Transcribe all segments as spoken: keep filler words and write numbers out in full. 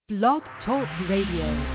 Blog Talk Radio.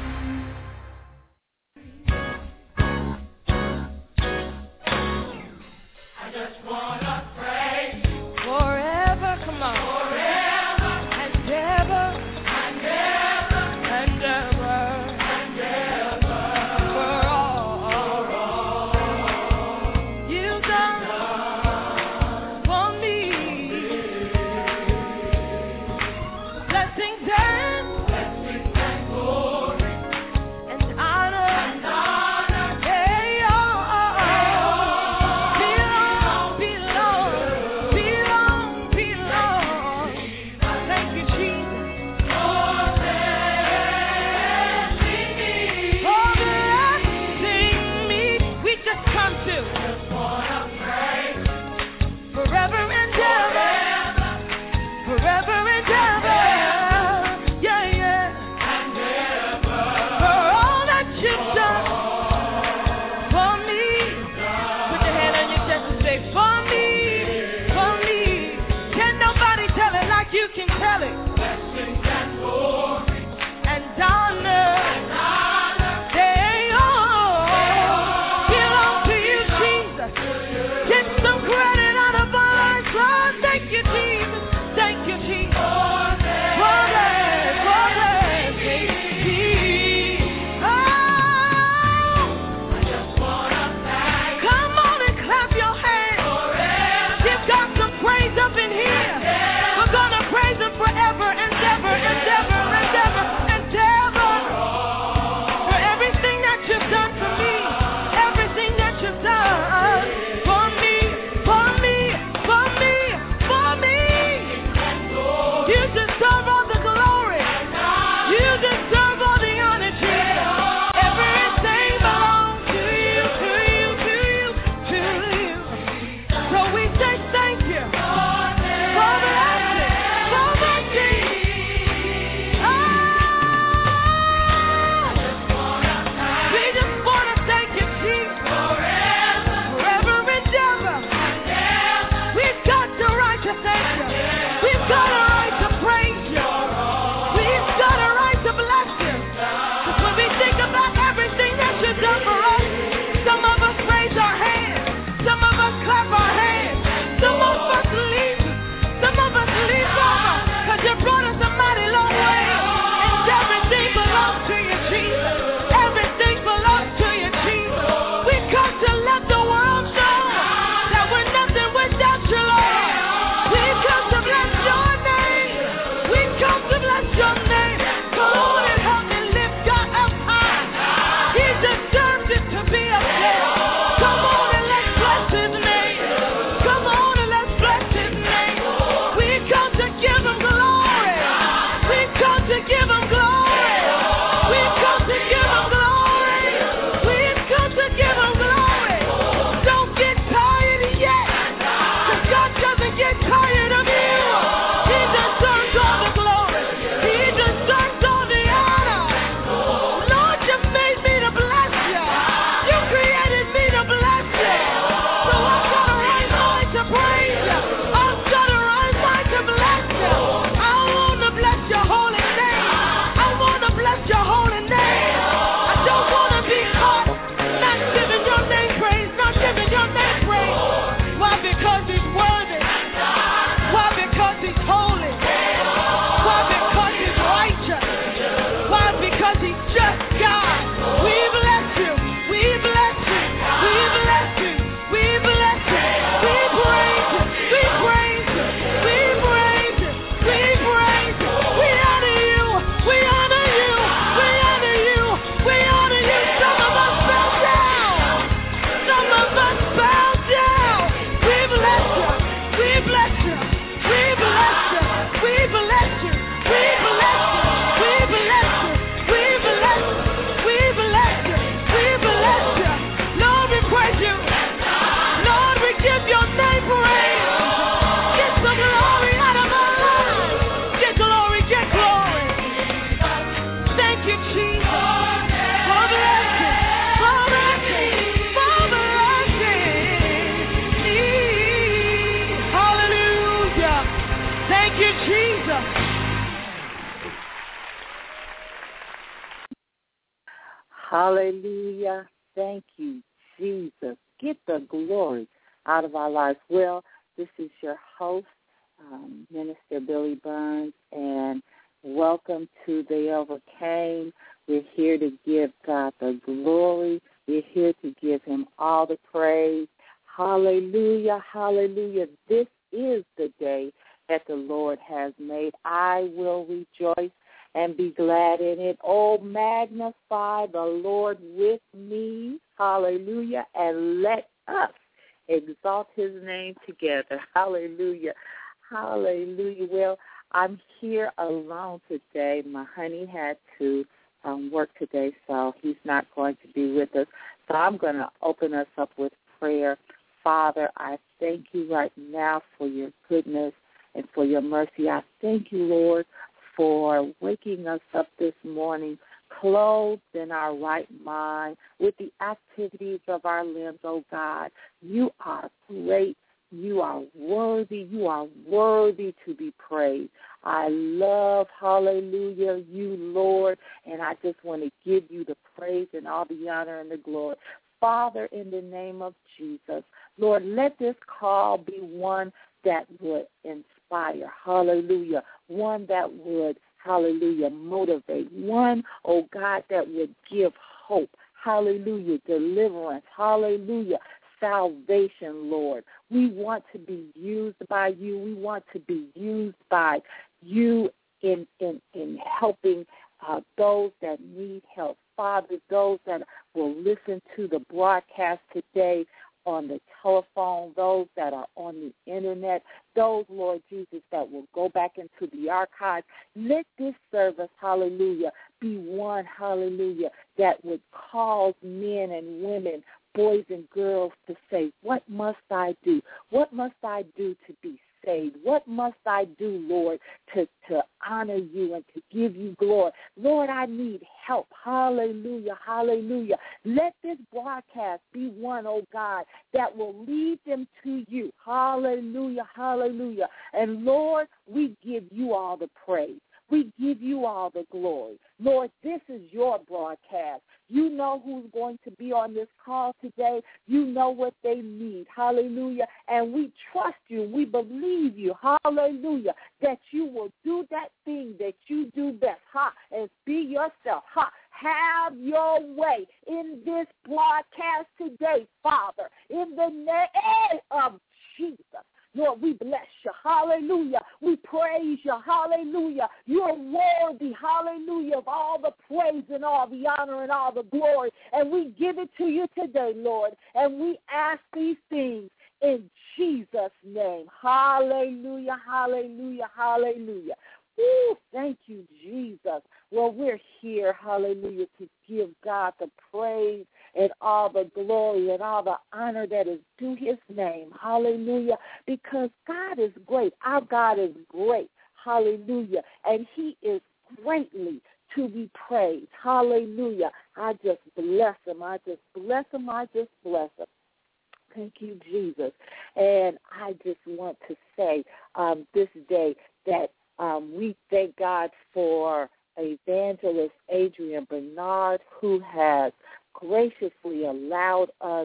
Hallelujah. Thank you, Jesus. Get the glory out of our lives. Well, this is your host, um, Minister Billy Burns, and welcome to They Overcame. We're here to give God the glory. We're here to give him all the praise. Hallelujah, hallelujah. This is the day that the Lord has made. I will rejoice and be glad in it. Oh, magnify the Lord with me. Hallelujah. And let us exalt his name together. Hallelujah. Hallelujah. Well, I'm here alone today. My honey had to um, work today, so he's not going to be with us. So I'm going to open us up with prayer. Father, I thank you right now for your goodness and for your mercy. I thank you, Lord, for waking us up this morning, clothed in our right mind, with the activities of our limbs, oh God. You are great. You are worthy. You are worthy to be praised. I love, hallelujah, you, Lord, and I just want to give you the praise and all the honor and the glory. Father, in the name of Jesus, Lord, let this call be one that would inspire, hallelujah, one that would, hallelujah, motivate, one, oh God, that would give hope, hallelujah, deliverance, hallelujah, salvation, Lord. We want to be used by you. We want to be used by you in, in, in helping uh, those that need help. Father, those that will listen to the broadcast today on the telephone, those that are on the internet, those, Lord Jesus, that will go back into the archives. Let this service, hallelujah, be one, hallelujah, that would cause men and women, boys and girls to say, what must I do? What must I do to be saved? What must I do, Lord, to, to honor you and to give you glory? Lord, I need help. Hallelujah, hallelujah. Let this broadcast be one, oh God, that will lead them to you. Hallelujah, hallelujah. And Lord, we give you all the praise. We give you all the glory. Lord, this is your broadcast. You know who's going to be on this call today. You know what they need. Hallelujah. And we trust you. We believe you. Hallelujah. That you will do that thing that you do best. Ha. And be yourself. Ha. Have your way in this broadcast today, Father. In the name of Jesus. Lord, we bless you. Hallelujah. We praise you. Hallelujah. You're worthy. Hallelujah. Of all the praise and all the honor and all the glory. And we give it to you today, Lord. And we ask these things in Jesus' name. Hallelujah. Hallelujah. Hallelujah. Woo, thank you, Jesus. Well, we're here, hallelujah, to give God the praise and all the glory and all the honor that is due his name. Hallelujah. Because God is great. Our God is great. Hallelujah. And he is greatly to be praised. Hallelujah. I just bless him. I just bless him. I just bless him. Thank you, Jesus. And I just want to say um, this day that um, we thank God for Evangelist Adrian Bernard, who has graciously allowed us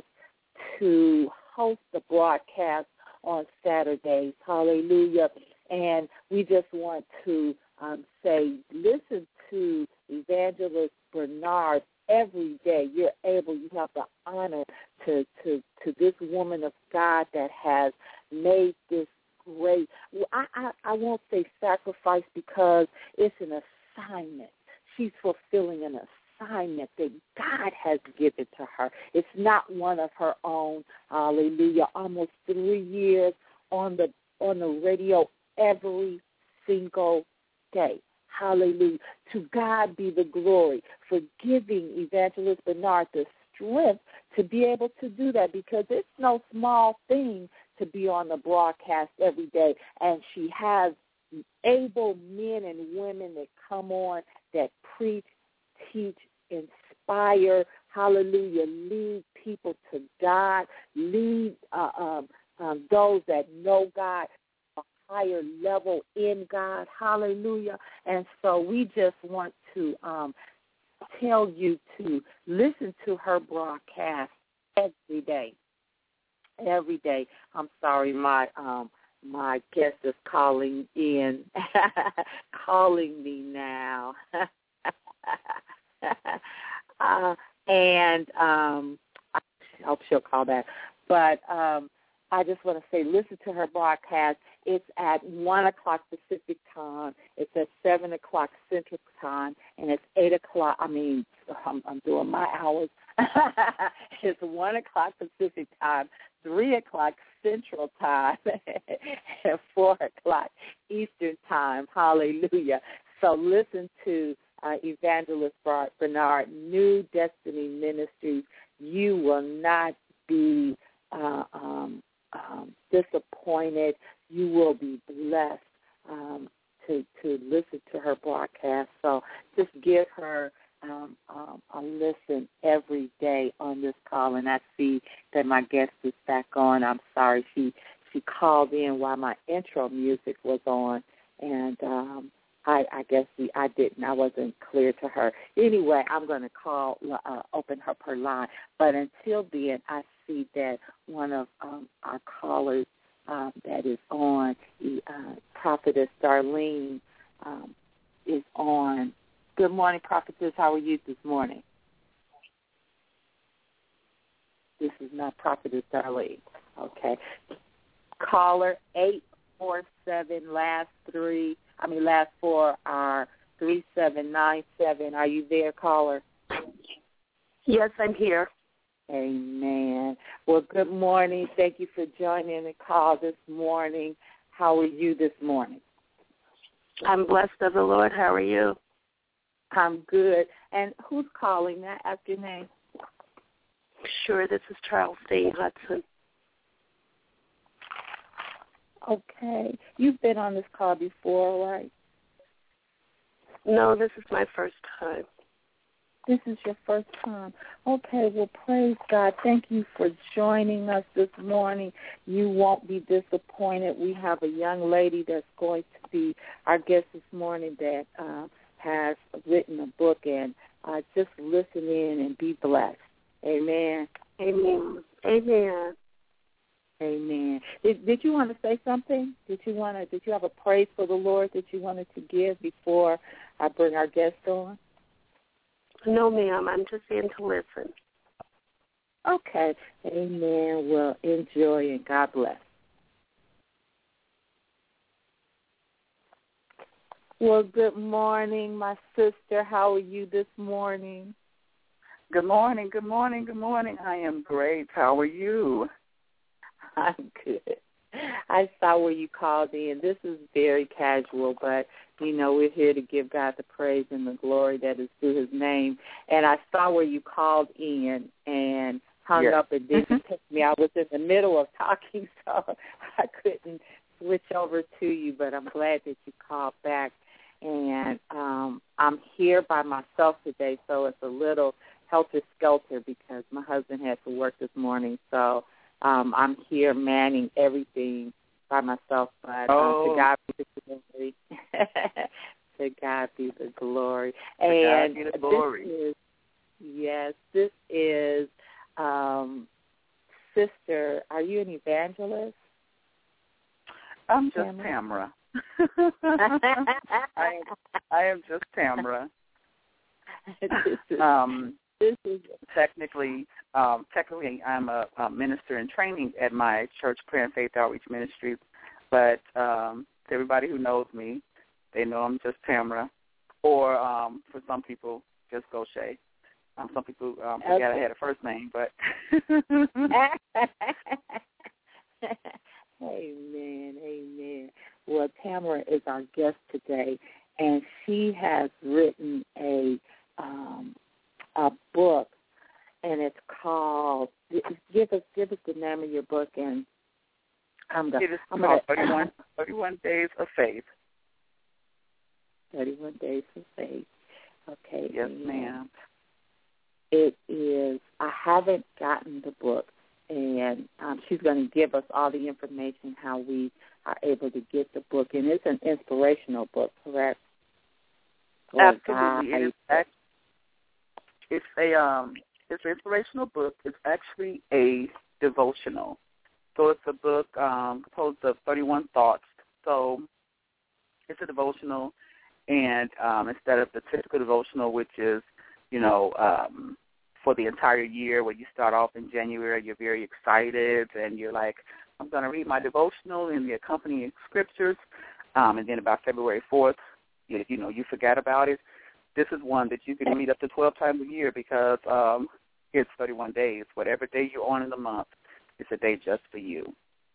to host the broadcast on Saturdays. Hallelujah. And we just want to um, say, listen to Evangelist Bernard every day. You're able, you have the honor to, to, to this woman of God that has made this great, I, I, I won't say sacrifice because it's an assignment. She's fulfilling an assignment that God has given to her. It's not one of her own. Hallelujah. Almost three years on the on the radio every single day. Hallelujah. To God be the glory for giving Evangelist Bernard the strength to be able to do that, because it's no small thing to be on the broadcast every day. And she has able men and women that come on that preach, teach, inspire, hallelujah, lead people to God, lead uh, um, um, those that know God a higher level in God, hallelujah. And so we just want to um, tell you to listen to her broadcast every day. Every day. I'm sorry, my um my guest is calling in, calling me now. uh, and um, I hope she'll call back. But um, I just want to say, listen to her broadcast. It's at one o'clock Pacific time. It's at seven o'clock Central time, and it's eight o'clock. I mean, I'm, I'm doing my hours. It's one o'clock Pacific time, three o'clock Central time, and four o'clock Eastern time. Hallelujah. So listen to uh, Evangelist Bernard, New Destiny Ministries. You will not be uh, um, um, disappointed. You will be blessed um, to, to listen to her broadcast. So just give her Um, um, a listen every day on this call, and I see that my guest is back on. I'm sorry, she she called in while my intro music was on, and um, I, I guess we, I didn't, I wasn't clear to her. Anyway, I'm going to call, uh, open up her line, but until then, I see that one of um, our callers um, that is on, uh, Prophetess Darlene, um, is on. Good morning, Prophetess. How are you this morning? This is not Prophetess Darlene. Okay. Caller eight four seven, last three, I mean last four are three seven nine seven. Are you there, caller? Yes, I'm here. Amen. Well, good morning. Thank you for joining the call this morning. How are you this morning? I'm blessed of the Lord. How are you? I'm good. And who's calling? May I ask your name? Sure, this is Charles Steen Hudson. Okay. You've been on this call before, right? No, this is my first time. This is your first time. Okay, well, praise God. Thank you for joining us this morning. You won't be disappointed. We have a young lady that's going to be our guest this morning that uh, has written a book, and uh, just listen in and be blessed. Amen. Amen. Amen. Amen. Did, did you want to say something? Did you want to? Did you have a praise for the Lord that you wanted to give before I bring our guest on? No, ma'am. I'm just in to listen. Okay. Amen. Well, enjoy and God bless. Well, good morning, my sister. How are you this morning? Good morning, good morning, good morning. I am great. How are you? I'm good. I saw where you called in. This is very casual, but, you know, we're here to give God the praise and the glory that is due his name. And I saw where you called in and hung yes. up and didn't pick me. I was in the middle of talking, so I couldn't switch over to you, but I'm glad that you called back. And um, I'm here by myself today, so it's a little helter-skelter because my husband had to work this morning. So um, I'm here manning everything by myself. But oh. uh, to God be the glory. To God be the glory. To and God be the glory. This is, yes, this is um, Sister. Are you an evangelist? I'm just Tamara. Tamara. I, am, I am just Tamara. um, this is technically, um, technically, I'm a, a minister in training at my church, Prayer and Faith Outreach Ministry. But um, to everybody who knows me, they know I'm just Tamara. Or um, for some people, just Goshay. Um, some people um, forget okay. I had a first name, but. Amen, amen. Well, Tamara is our guest today, and she has written a um, a book, and it's called. Give us give us the name of your book, and I'm going. It is I'm called gonna, thirty-one, thirty-one Days of Faith. Thirty-one Days of Faith. Okay. Yes, and ma'am. It is. I haven't gotten the book. And um, she's going to give us all the information how we are able to get the book. And it's an inspirational book, correct? Absolutely. It is, it's a um, it's an inspirational book. It's actually a devotional. So it's a book um, composed of thirty-one thoughts. So it's a devotional, and um, instead of the typical devotional, which is, you know, um, for the entire year, where you start off in January, you're very excited, and you're like, I'm going to read my devotional and the accompanying scriptures, um, and then about February fourth, you, you know, you forget about it. This is one that you can read up to twelve times a year because um, it's thirty-one days. Whatever day you're on in the month, it's a day just for you.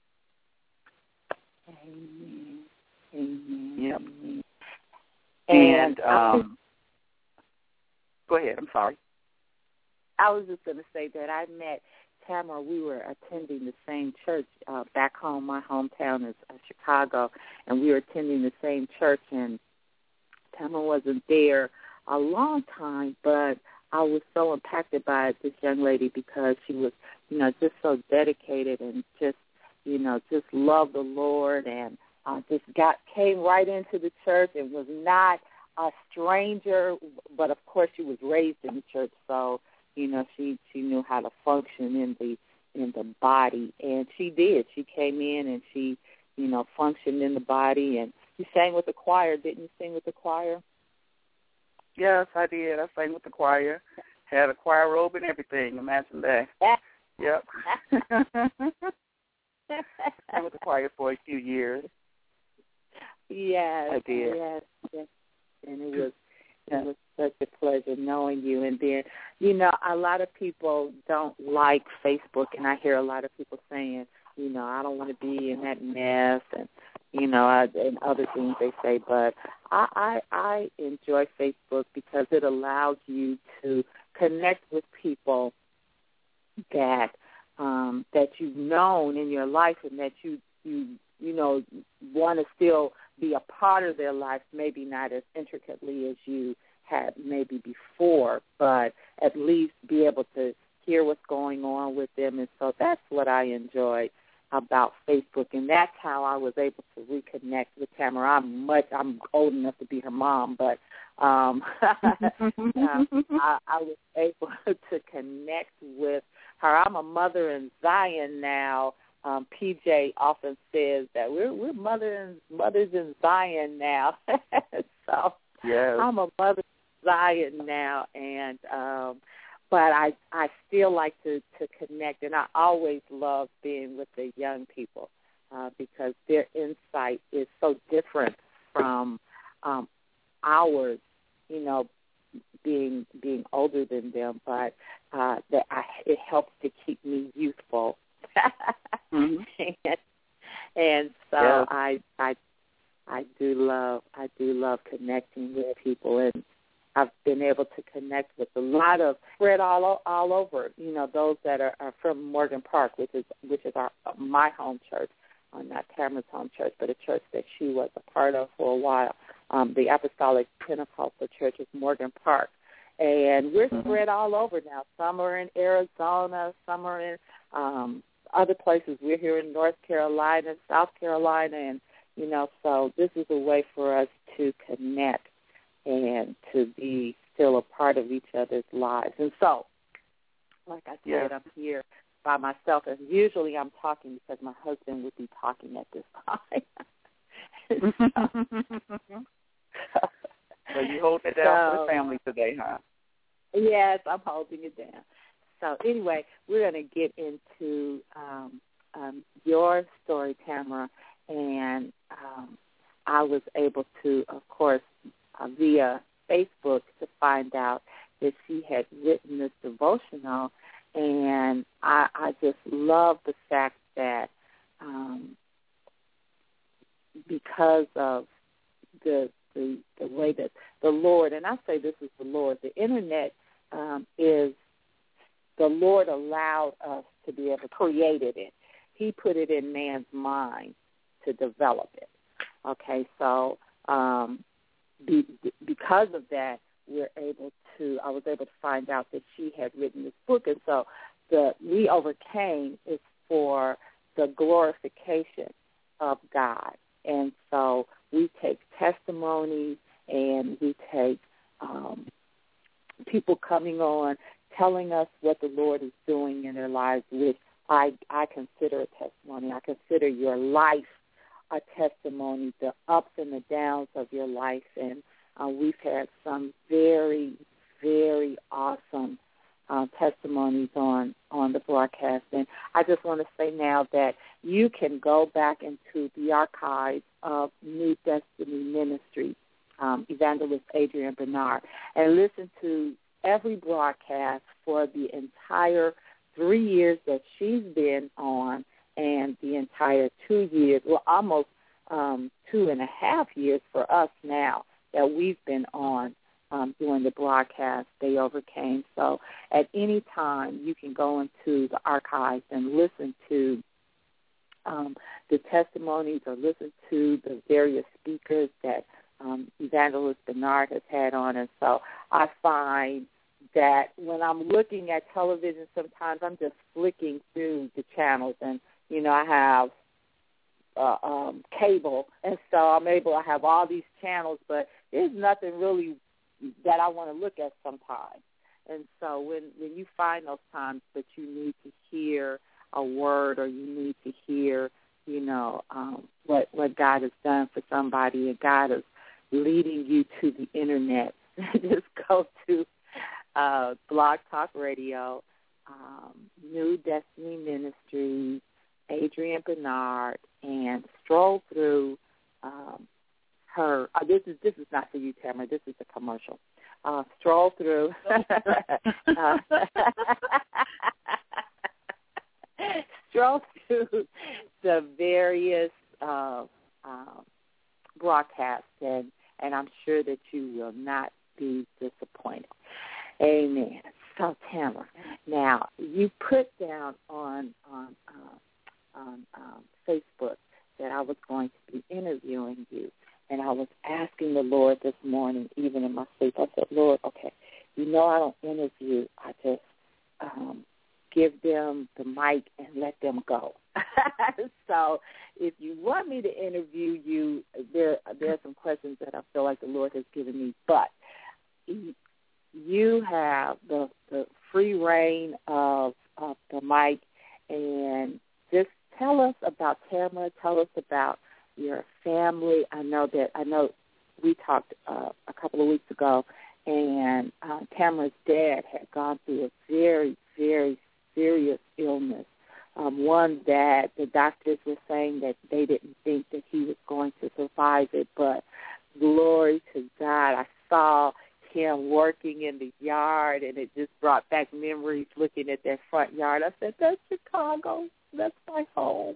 Amen. Amen. Yep. Amen. And, um, go ahead. I'm sorry. I was just going to say that I met Tamara. We were attending the same church uh, back home. My hometown is uh, Chicago, and we were attending the same church. And Tamara wasn't there a long time, but I was so impacted by this young lady because she was, you know, just so dedicated and just, you know, just loved the Lord, and uh, just got came right into the church and was not a stranger, but of course she was raised in the church, so you know she she knew how to function in the in the body, and she did. She came in and she, you know, functioned in the body, and you sang with the choir, didn't you? Sing with the choir? Yes, I did. I sang with the choir. Had a choir robe and everything. Imagine that. Yep. I was with the choir for a few years. Yes, I did. Yes, yes. And it was it was such a pleasure knowing you. And then, you know, a lot of people don't like Facebook, and I hear a lot of people saying, you know, I don't want to be in that mess, and you know, I, and other things they say. But I, I I enjoy Facebook because it allows you to connect with people that um, that you've known in your life, and that you you you know want to still be a part of their life, maybe not as intricately as you had maybe before, but at least be able to hear what's going on with them. And so that's what I enjoy about Facebook, and that's how I was able to reconnect with Tamara. I'm much I'm old enough to be her mom, but um, I, I was able to connect with her. I'm a mother in Zion now. Um, P J often says that we're we're mother and mothers in Zion now. So yes. I'm a mother in Zion now, and um, but I I still like to, to connect, and I always love being with the young people uh, because their insight is so different from um, ours. You know, being being older than them, but uh, that I, it helps to keep me youthful. mm-hmm. and, and so yes. I I I do love I do love connecting with people, and I've been able to connect with a lot of spread all all over. You know, those that are, are from Morgan Park, which is which is our my home church, uh, not Tamara's home church, but a church that she was a part of for a while. Um, the Apostolic Pentecostal Church is Morgan Park, and we're mm-hmm. spread all over now. Some are in Arizona, some are in um, other places. We're here in North Carolina, South Carolina, and you know, so this is a way for us to connect and to be still a part of each other's lives. And so, like I said, yeah. I'm here by myself, and usually I'm talking because my husband would be talking at this time. so, so you hold it down so, for the family today, huh? Yes, I'm holding it down. So anyway, we're going to get into um, um, your story, Tamara, and um, I was able to, of course, uh, via Facebook to find out that she had written this devotional, and I, I just love the fact that um, because of the, the the way that the Lord, and I say this is the Lord, the Internet um, is, the Lord allowed us to be able to create it. He put it in man's mind to develop it. Okay, so um, be, because of that, we're able to, I was able to find out that she had written this book, and so the We Overcame is for the glorification of God. And so we take testimonies and we take um, people coming on, telling us what the Lord is doing in their lives, which I, I consider a testimony. I consider your life a testimony, the ups and the downs of your life. And uh, we've had some very, very awesome uh, testimonies on, on the broadcast. And I just want to say now that you can go back into the archives of New Destiny Ministry, um, Evangelist Adrienne Bernard, and listen to every broadcast for the entire three years that she's been on and the entire two years, well, almost um, two and a half years for us now that we've been on um, doing the broadcast, They Overcame. So at any time you can go into the archives and listen to um, the testimonies or listen to the various speakers that um, Evangelist Bernard has had on. And so I find that when I'm looking at television, sometimes I'm just flicking through the channels, and you know I have uh, um, cable, and so I'm able to have all these channels, but there's nothing really that I want to look at sometimes. And so when when you find those times that you need to hear a word or you need to hear, you know, um, what what God has done for somebody, and God is leading you to the internet, just go to Uh, Blog Talk Radio, um, New Destiny Ministries, Adrienne Bernard, and stroll through um, her. Uh, this is this is not for you, Tamara. This is a commercial. Uh, stroll through. uh, stroll through the various uh, uh, broadcasts, and and I'm sure that you will not be disappointed. Amen. So, Tamara, now you put down on on, uh, on um, Facebook that I was going to be interviewing you, and I was asking the Lord this morning, even in my sleep. I said, Lord, okay, you know I don't interview. I just um, give them the mic and let them go. So if you want me to interview you, there there are some questions that I feel like the Lord has given me, but you have the, the free reign of, of the mic, and just tell us about Tamara. Tell us about your family. I know that I know we talked uh, a couple of weeks ago, and uh, Tamara's dad had gone through a very, very serious illness, um, one that the doctors were saying that they didn't think that he was going to survive it, but glory to God, I saw him working in the yard, and it just brought back memories looking at that front yard. I said, that's Chicago. That's my home.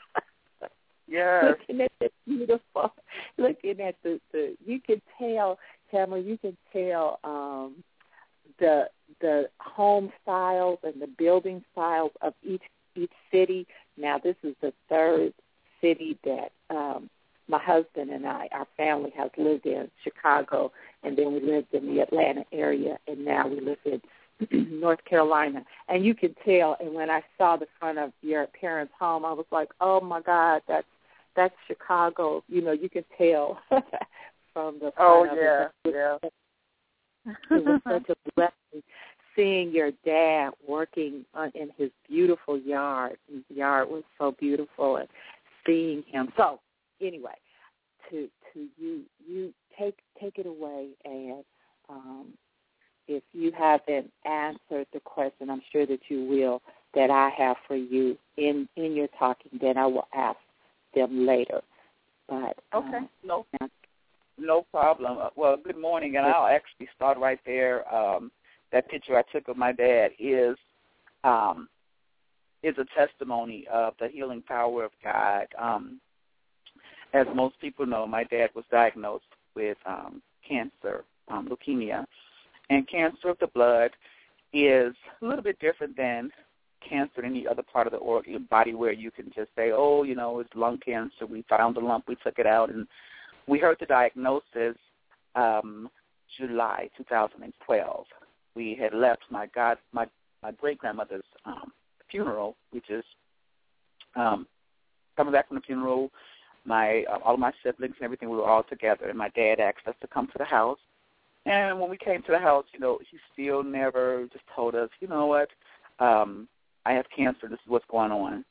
Yes. Looking at the beautiful, looking at the, the you can tell, Tamara, you can tell um, the the home styles and the building styles of each each city. Now, this is the third city that um, my husband and I, our family, has lived in, Chicago, and then we lived in the Atlanta area, and now we live in North Carolina. And you can tell, and when I saw the front of your parents' home, I was like, oh, my God, that's that's Chicago. You know, you can tell from the front oh, of yeah, it. yeah. It was such a blessing seeing your dad working on, in his beautiful yard. His yard was so beautiful, and seeing him. So, anyway, to to you, you take take it away, and um, if you haven't answered the question, I'm sure that you will, that I have for you in, in your talking, then I will ask them later. But okay, um, no, no problem. Well, good morning, and I'll actually start right there. Um, that picture I took of my dad is um, is a testimony of the healing power of God. Um, as most people know, my dad was diagnosed with um, cancer, um, leukemia, and cancer of the blood is a little bit different than cancer in any other part of the organ, body where you can just say, oh, you know, it's lung cancer. We found the lump. We took it out. And we heard the diagnosis um, July two thousand twelve. We had left my god, my, my great-grandmother's um, funeral, which is um, coming back from the funeral. My uh, all of my siblings and everything, we were all together. And my dad asked us to come to the house And when we came to the house, you know, he still never just told us, you know what, um, I have cancer. This is what's going on.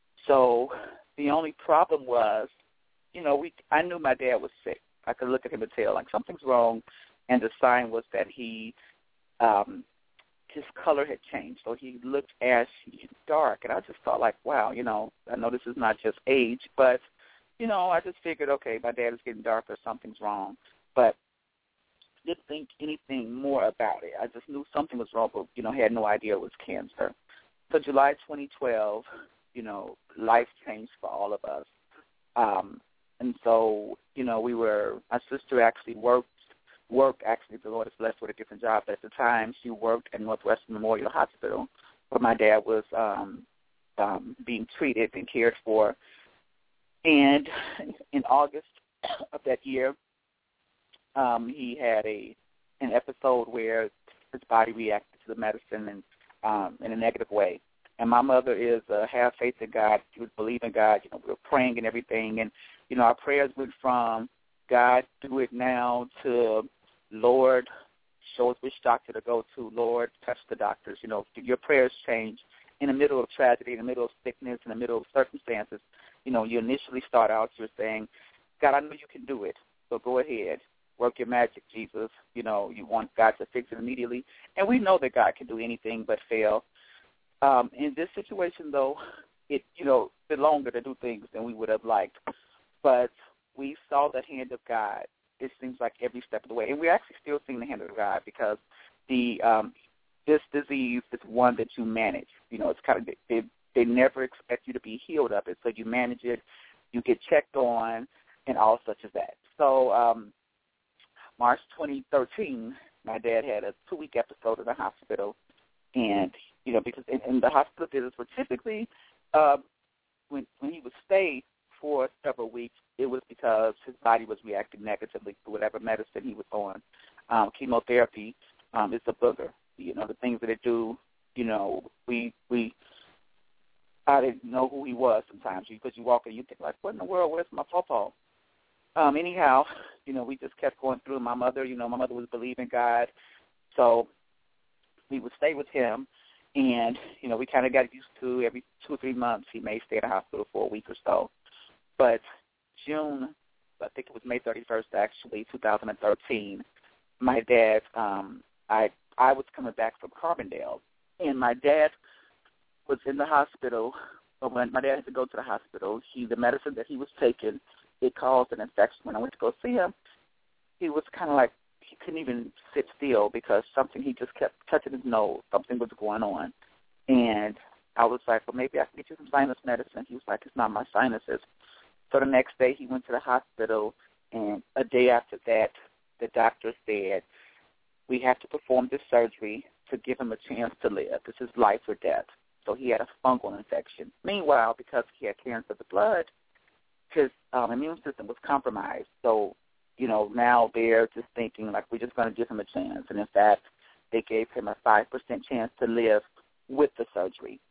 So the only problem was, you know, we I knew my dad was sick. I could look at him and tell, like, something's wrong. And the sign was that he, um, his color had changed. So he looked ashy and dark. And I just thought, like, wow, you know, I know this is not just age, but, you know, I just figured, okay, my dad is getting darker. Something's wrong. But didn't think anything more about it. I just knew something was wrong, but, you know, had no idea it was cancer. So July twenty twelve, you know, life changed for all of us. Um, and so, you know, we were, my sister actually worked, worked actually, the Lord is blessed with a different job. But at the time, she worked at Northwestern Memorial Hospital, where my dad was um, um, being treated and cared for. And in August of that year, um, he had a an episode where his body reacted to the medicine and um, in a negative way. And my mother is uh, have faith in God. She was believing God. You know, we were praying and everything. And, you know, our prayers went from God, do it now, to Lord, show us which doctor to go to. Lord, touch the doctors. You know, your prayers change in the middle of tragedy, in the middle of sickness, in the middle of circumstances. You know, you initially start out, you're saying, God, I know you can do it, so go ahead. Work your magic, Jesus. You know, you want God to fix it immediately. And we know that God can do anything but fail. Um, in this situation, though, it, you know, took longer to do things than we would have liked. But we saw the hand of God, it seems like, every step of the way. And we're actually still seeing the hand of God because the um, this disease is one that you manage. You know, it's kind of, they, they never expect you to be healed of it. So you manage it, you get checked on, and all such as that. So um, March twenty thirteen, my dad had a two-week episode in the hospital. And, you know, because in, in the hospital visits were typically, uh, when, when he would stay for several weeks, it was because his body was reacting negatively to whatever medicine he was on. Um, chemotherapy um, is a booger. You know, the things that it do, you know, we, we, I didn't know who he was sometimes because you walk in, you think, like, what in the world, where's my pawpaw? Um, anyhow, you know, we just kept going through. My mother, you know, my mother was believing God, so we would stay with him, and, you know, we kind of got used to every two or three months he may stay in the hospital for a week or so. But June, I think it was May thirty-first, actually, two thousand thirteen, my dad, um, I I was coming back from Carbondale, and my dad was in the hospital. But when my dad had to go to the hospital, he the medicine that he was taking, it caused an infection. When I went to go see him, he was kind of like, he couldn't even sit still because something, he just kept touching his nose. Something was going on. And I was like, well, maybe I can get you some sinus medicine. He was like, it's not my sinuses. So the next day he went to the hospital, and a day after that, the doctor said, we have to perform this surgery to give him a chance to live. This is life or death. So he had a fungal infection. Meanwhile, because he had cancer of the blood, his um, immune system was compromised. So, you know, now they're just thinking, like, we're just going to give him a chance. And, in fact, they gave him a five percent chance to live with the surgery.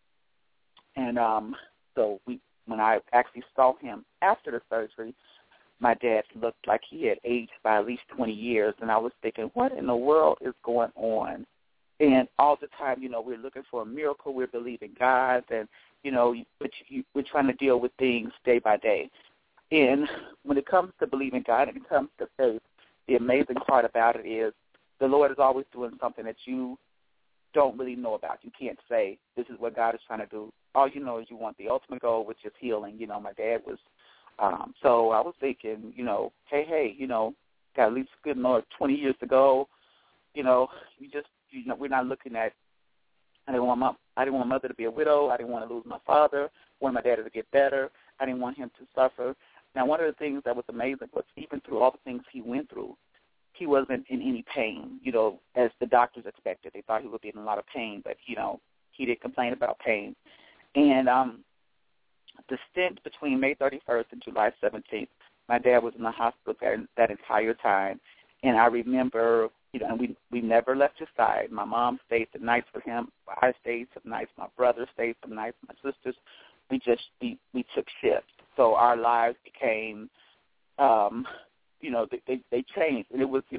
And um, so we, when I actually saw him after the surgery, my dad looked like he had aged by at least twenty years. And I was thinking, what in the world is going on? And all the time, you know, we're looking for a miracle. We're believing God. And, you know, but you, we're trying to deal with things day by day. And when it comes to believing God and it comes to faith, the amazing part about it is the Lord is always doing something that you don't really know about. You can't say, this is what God is trying to do. All you know is you want the ultimate goal, which is healing. You know, my dad was, um, so I was thinking, you know, hey, hey, you know, got at least good more twenty years to go. You know, you just, you know, we're not looking at, I didn't want my, I didn't want my mother to be a widow. I didn't want to lose my father. I wanted my dad to get better. I didn't want him to suffer. Now, one of the things that was amazing was even through all the things he went through, he wasn't in any pain, you know, as the doctors expected. They thought he would be in a lot of pain, but, you know, he didn't complain about pain. And um, the stint between May thirty-first and July seventeenth, my dad was in the hospital that, that entire time. And I remember, you know, and we we never left his side. My mom stayed the nights with him. I stayed some nights. My brother stayed some nights. My sisters, we just, we, we took shifts. So our lives became, um, you know, they, they, they changed. And it was, you know,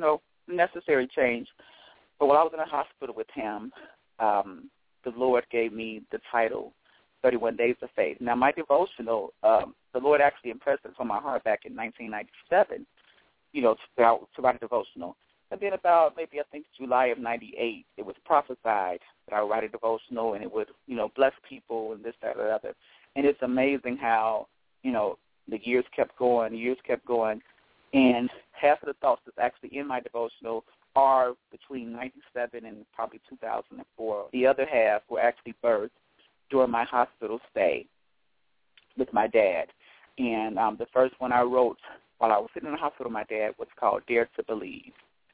necessary change. But while I was in the hospital with him, um, the Lord gave me the title, thirty-one Days of Faith. Now, my devotional, um, the Lord actually impressed it on my heart back in nineteen ninety-seven, you know, to, to write a devotional. And then about maybe I think July of ninety-eight, it was prophesied that I would write a devotional and it would, you know, bless people and this, that, or the other. And it's amazing how, you know, the years kept going, the years kept going, and half of the thoughts that's actually in my devotional are between ninety-seven and probably two thousand four. The other half were actually birthed during my hospital stay with my dad. And um, the first one I wrote while I was sitting in the hospital with my dad was called Dare to Believe.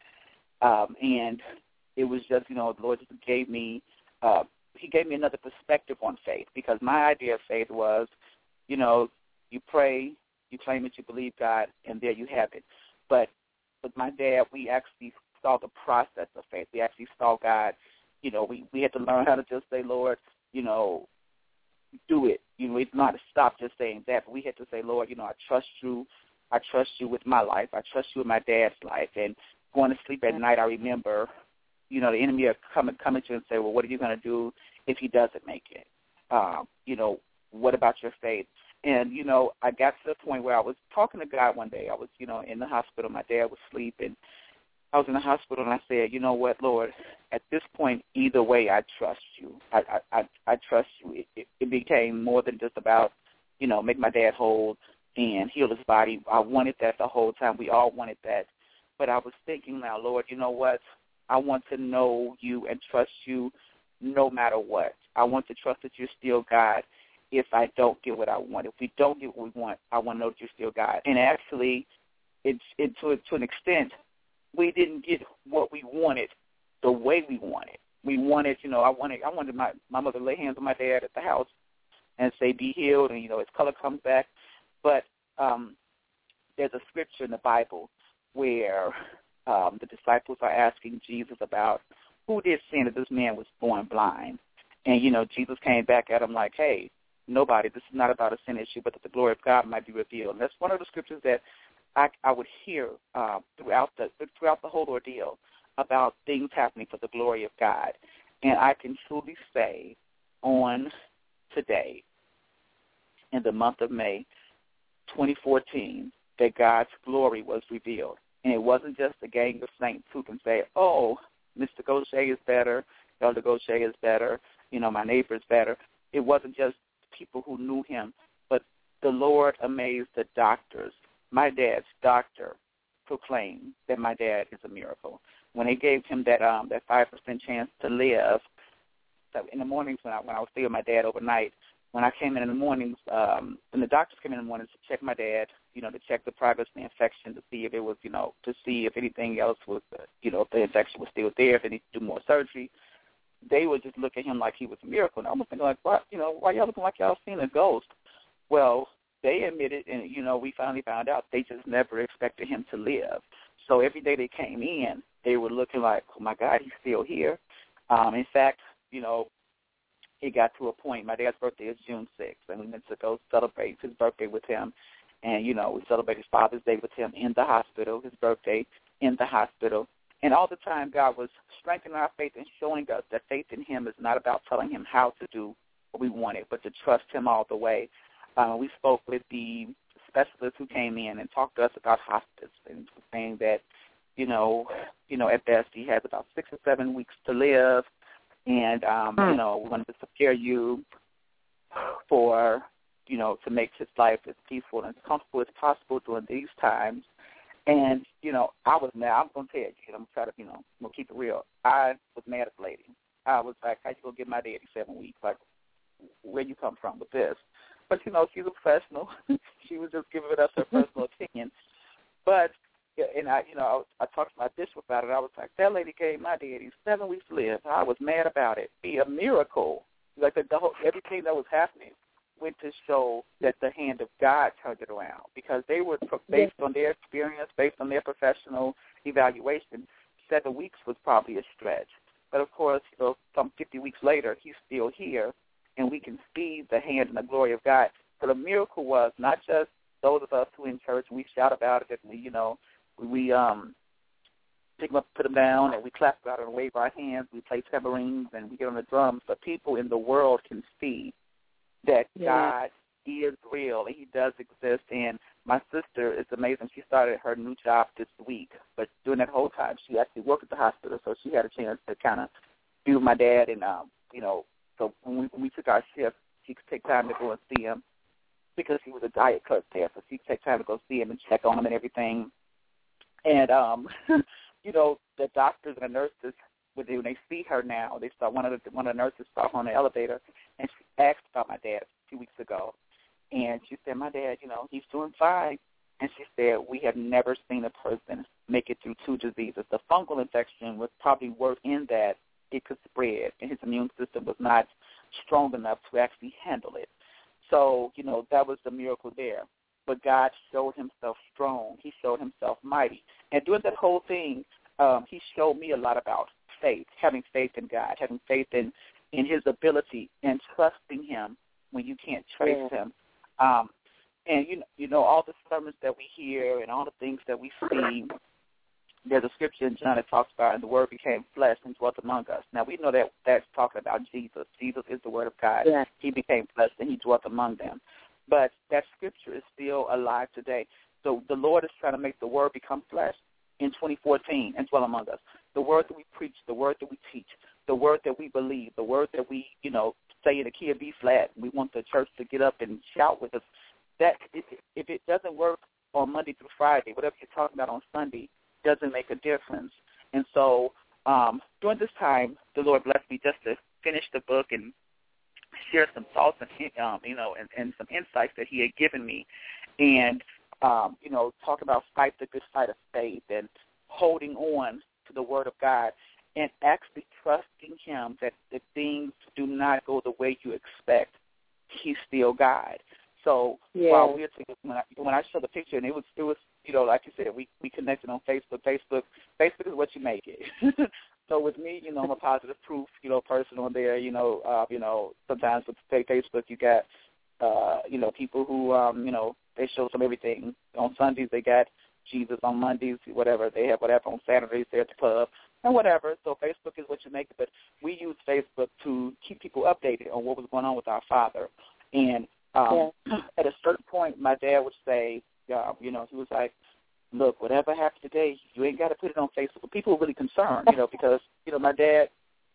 Um, and it was just, you know, the Lord just gave me, uh, he gave me another perspective on faith, because my idea of faith was, you know, you pray, you claim that you believe God, and there you have it. But with my dad, we actually saw the process of faith. We actually saw God, you know, we, we had to learn how to just say, Lord, you know, do it. You know, it's not to stop just saying that, but we had to say, Lord, you know, I trust you. I trust you with my life. I trust you with my dad's life. And going to sleep at night, I remember, you know, the enemy are coming, coming to you and say, well, what are you going to do if he doesn't make it? Um, you know, what about your faith? And, you know, I got to the point where I was talking to God one day. I was, you know, in the hospital. My dad was asleep, and I was in the hospital, and I said, you know what, Lord, at this point, either way, I trust you. I I, I, I trust you. It, it, it became more than just about, you know, make my dad whole and heal his body. I wanted that the whole time. We all wanted that. But I was thinking now, Lord, you know what? I want to know you and trust you no matter what. I want to trust that you're still God if I don't get what I want. If we don't get what we want, I want to know that you're still God. And actually, it's it, to, to an extent, we didn't get what we wanted the way we wanted. We wanted, you know, I wanted I wanted my, my mother to lay hands on my dad at the house and say, be healed, and, you know, his color comes back. But um, there's a scripture in the Bible where um, the disciples are asking Jesus about who did sin that this man was born blind. And, you know, Jesus came back at him like, hey, nobody, this is not about a sin issue, but that the glory of God might be revealed. And that's one of the scriptures that I, I would hear uh, throughout the throughout the whole ordeal about things happening for the glory of God. And I can truly say on today, in the month of May twenty fourteen, that God's glory was revealed. And it wasn't just a gang of saints who can say, oh, Mister Gaucher is better, Elder Gaucher is better, you know, my neighbor is better. It wasn't just people who knew him, but the Lord amazed the doctors. My dad's doctor proclaimed that my dad is a miracle. When they gave him that um, that five percent chance to live, so in the mornings when I, when I was staying with my dad overnight, when I came in in the mornings, um, when the doctors came in in the mornings to check my dad, you know, to check the progress of the infection, to see if it was, you know, to see if anything else was, uh, you know, if the infection was still there, if they needed to do more surgery, they would just look at him like he was a miracle. And I was thinking, like, why, you know, why y'all looking like y'all seen a ghost? Well, they admitted, and, you know, we finally found out they just never expected him to live. So every day they came in, they were looking like, oh, my God, he's still here. Um, in fact, you know, it got to a point, my dad's birthday is June sixth, and we went to go celebrate his birthday with him. And, you know, we celebrated his Father's Day with him in the hospital, his birthday in the hospital. And all the time God was strengthening our faith and showing us that faith in him is not about telling him how to do what we wanted, but to trust him all the way. Uh, we spoke with the specialist who came in and talked to us about hospice and saying that, you know, you know, at best he has about six or seven weeks to live, and, um, you know, we wanted to prepare you for, you know, to make his life as peaceful and as comfortable as possible during these times. And, you know, I was mad. I'm going to tell you, I'm going to try to, you know, I'm going to keep it real. I was mad at the lady. I was like, how you going to give my daddy seven weeks? Like, where you come from with this? But, you know, she's a professional. She was just giving us her personal opinion. But, and I, you know, I, I talked to my bishop about it. I was like, that lady gave my daddy seven weeks to live. I was mad about it. Be a miracle. Like, the, the whole, everything that was happening went to show that the hand of God turned it around, because they were, based on their experience, based on their professional evaluation, seven weeks was probably a stretch. But, of course, you know, some fifty weeks later, he's still here, and we can see the hand and the glory of God. So the miracle was not just those of us who in church, we shout about it, and we, you know, we um pick them up, put them down, and we clap out and wave our hands. We play tambourines, and we get on the drums. But people in the world can see that yeah. God is real, and he does exist. And my sister is amazing. She started her new job this week, but during that whole time, she actually worked at the hospital, so she had a chance to kind of be with my dad. And, um, you know, so when we, when we took our shift, she could take time to go and see him because he was a diet clerk there, so she could take time to go see him and check on him and everything. And, um, you know, the doctors and the nurses, when they, when they see her now, they saw one of the one of the nurses saw her on the elevator, and she asked about my dad two weeks ago. And she said, my dad, you know, he's doing fine. And she said, we have never seen a person make it through two diseases. The fungal infection was probably worse in that it could spread, and his immune system was not strong enough to actually handle it. So, you know, that was the miracle there. But God showed himself strong. He showed himself mighty. And during that whole thing, um, he showed me a lot about faith, having faith in God, having faith in, in his ability, and trusting him when you can't trace yeah. him. Um, and, you know, you know, all the sermons that we hear and all the things that we see, there's a scripture in John that talks about, and the Word became flesh and dwelt among us. Now, we know that that's talking about Jesus. Jesus is the Word of God. Yeah. He became flesh and he dwelt among them. But that scripture is still alive today. So the Lord is trying to make the Word become flesh in twenty fourteen and dwell among us. The Word that we preach, the Word that we teach, the Word that we believe, the Word that we, you know, say in the key of B flat. We want the church to get up and shout with us. That if, if it doesn't work on Monday through Friday, whatever you're talking about on Sunday doesn't make a difference. And so um, during this time, the Lord blessed me just to finish the book and share some thoughts and um, you know and, and some insights that He had given me, and um, you know talk about fight the good fight of faith and holding on to the Word of God. And actually trusting Him that if things do not go the way you expect, He's still God. So yeah. while we're together, when I, when I showed the picture, and it was, it was, you know, like you said, we, we connected on Facebook. Facebook, Facebook is what you make it. So with me, you know, I'm a positive proof, you know, person on there. You know, uh, you know, sometimes with Facebook, you got, uh, you know, people who, um, you know, they show some everything. On Sundays, they got Jesus. On Mondays, whatever they have, whatever. On Saturdays, they're at the club. And whatever, so Facebook is what you make it, but we use Facebook to keep people updated on what was going on with our father. And um, yeah. at a certain point, my dad would say, uh, you know, he was like, look, whatever happens today, you ain't got to put it on Facebook. But people were really concerned, you know, because, you know, my dad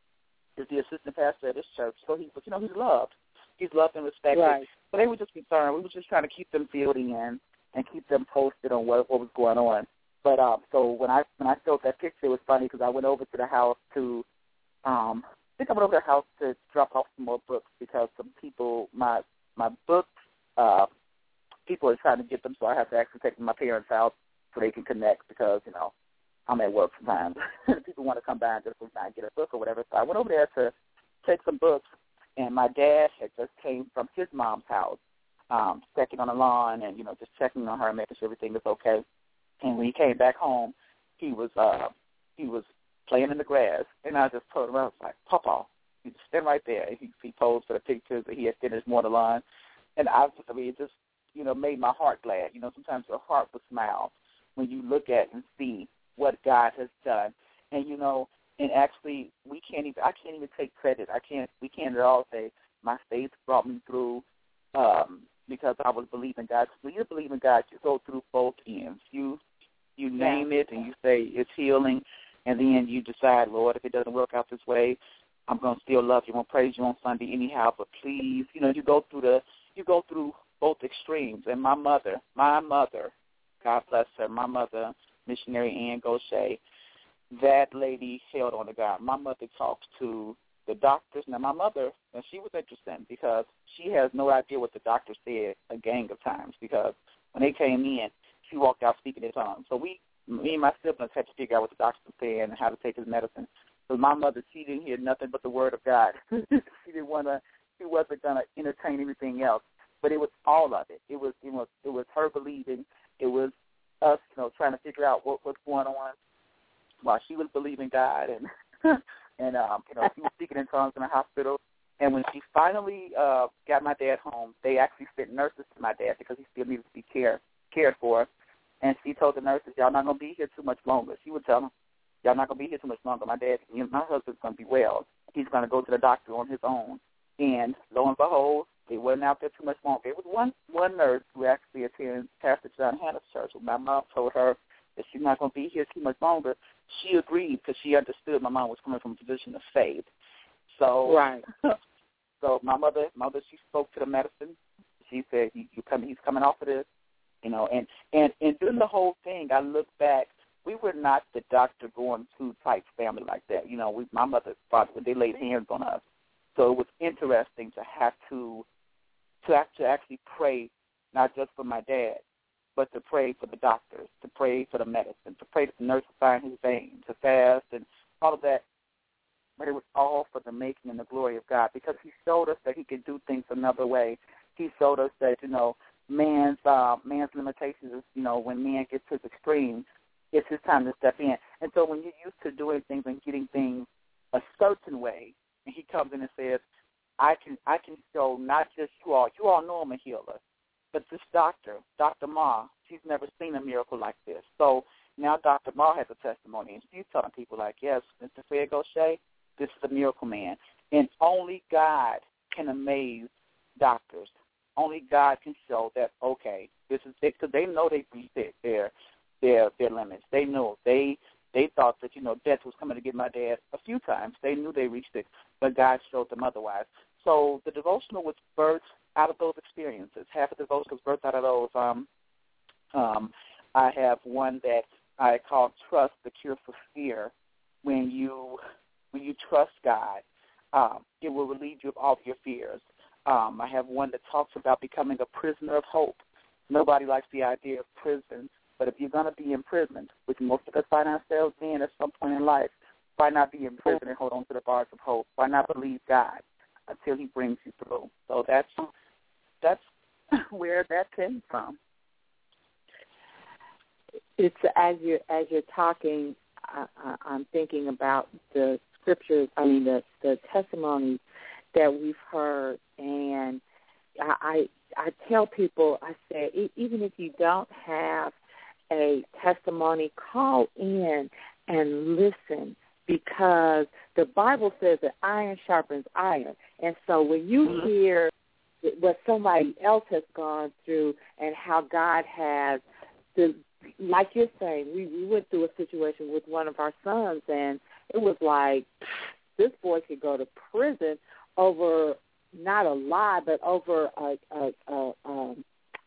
is the assistant pastor at this church, so he, but, you know, he's loved. He's loved and respected. Right. But they were just concerned. We were just trying to keep them filled in and keep them posted on what, what was going on. But um, so when I when I showed that picture, it was funny because I went over to the house to, um, I think I went over to the house to drop off some more books because some people, my my books, uh, people are trying to get them, so I have to actually take them to my parents' house so they can connect because, you know, I'm at work sometimes. People want to come by and just and get a book or whatever. So I went over there to take some books, and my dad had just came from his mom's house, um, checking on the lawn and, you know, just checking on her and making sure everything was okay. And when he came back home, he was uh, he was playing in the grass, and I just told him, I was like, Papa, you just stand right there. He, he posed for the pictures that he had finished mowing the lawn, and I, I mean, it just, you know, made my heart glad. You know, sometimes your heart will smile when you look at and see what God has done, and you know, and actually, we can't even, I can't even take credit. I can't, we can't at all say my faith brought me through. Um, because I was believing God. When you believe in God, you go through both ends. You you name it and you say it's healing, and then you decide, Lord, if it doesn't work out this way, I'm going to still love you. I'm going to praise you on Sunday anyhow, but please, you know, you go through the you go through both extremes. And my mother, my mother, God bless her, my mother, missionary Ann Gaucher, that lady held on to God. My mother talked to the doctors. Now, my mother, and she was interesting because she has no idea what the doctor said a gang of times because when they came in, she walked out speaking in tongues. So we, me and my siblings had to figure out what the doctor was saying and how to take his medicine. So my mother, she didn't hear nothing but the word of God. She didn't want to, she wasn't going to entertain anything else. But it was all of it. It was, it was, it was her believing. It was us, you know, trying to figure out what was going on while she was believing God. And, and um, you know, she was speaking in tongues in the hospital. And when she finally uh, got my dad home, they actually sent nurses to my dad because he still needed to be care, cared for. And she told the nurses, y'all not going to be here too much longer. She would tell them, y'all not going to be here too much longer. My dad, you know, my husband's going to be well. He's going to go to the doctor on his own. And lo and behold, they wasn't out there too much longer. There was one, one nurse who actually attended Pastor John Hannah's church. When my mom told her that she's not going to be here too much longer, she agreed because she understood my mom was coming from a position of faith. So, right. so my mother, mother, she spoke to the medicine. She said, you, you come, he's coming off of this, you know. And, and, and during the whole thing, I look back, we were not the doctor going to type family like that. You know, we, my mother, father, they laid hands on us. So it was interesting to have to, to, have to actually pray, not just for my dad, but to pray for the doctors, to pray for the medicine, to pray that the nurse would find his vein, to fast, and all of that. But it was all for the making and the glory of God, because he showed us that he could do things another way. He showed us that, you know, man's uh, man's limitations is, you know, when man gets to the extreme, it's his time to step in. And so when you're used to doing things and getting things a certain way, and he comes in and says, I can I can show not just you all, you all know I'm a healer, but this doctor, Doctor Ma, she's never seen a miracle like this. So now Doctor Ma has a testimony, and she's telling people like, yes, Mister Fairgoshay, this is a miracle man. And only God can amaze doctors. Only God can show that, okay, this is it, because they know they reached their, their, their limits. They know. They they thought that, you know, death was coming to get my dad a few times. They knew they reached it, but God showed them otherwise. So the devotional was birthed out of those experiences. Half of the devotional was birthed out of those. Um, um, I have one that I call Trust, the Cure for Fear. When you when you trust God, um, it will relieve you of all of your fears. Um, I have one that talks about becoming a prisoner of hope. Nobody likes the idea of prison, but if you're going to be in prison, which most of us find ourselves in at some point in life, why not be in prison and hold on to the bars of hope? Why not believe God until he brings you through? So that's that's where that came from. It's as you're as you're talking, I, I, I'm thinking about the scriptures. I mean, the the testimonies that we've heard, and I I, I tell people, I say, even if you don't have a testimony, call in and listen, because the Bible says that iron sharpens iron. And so when you mm-hmm. hear what somebody else has gone through and how God has, the, like you're saying, we, we went through a situation with one of our sons, and it was like, this boy could go to prison over not a lie, but over a, a, a, um,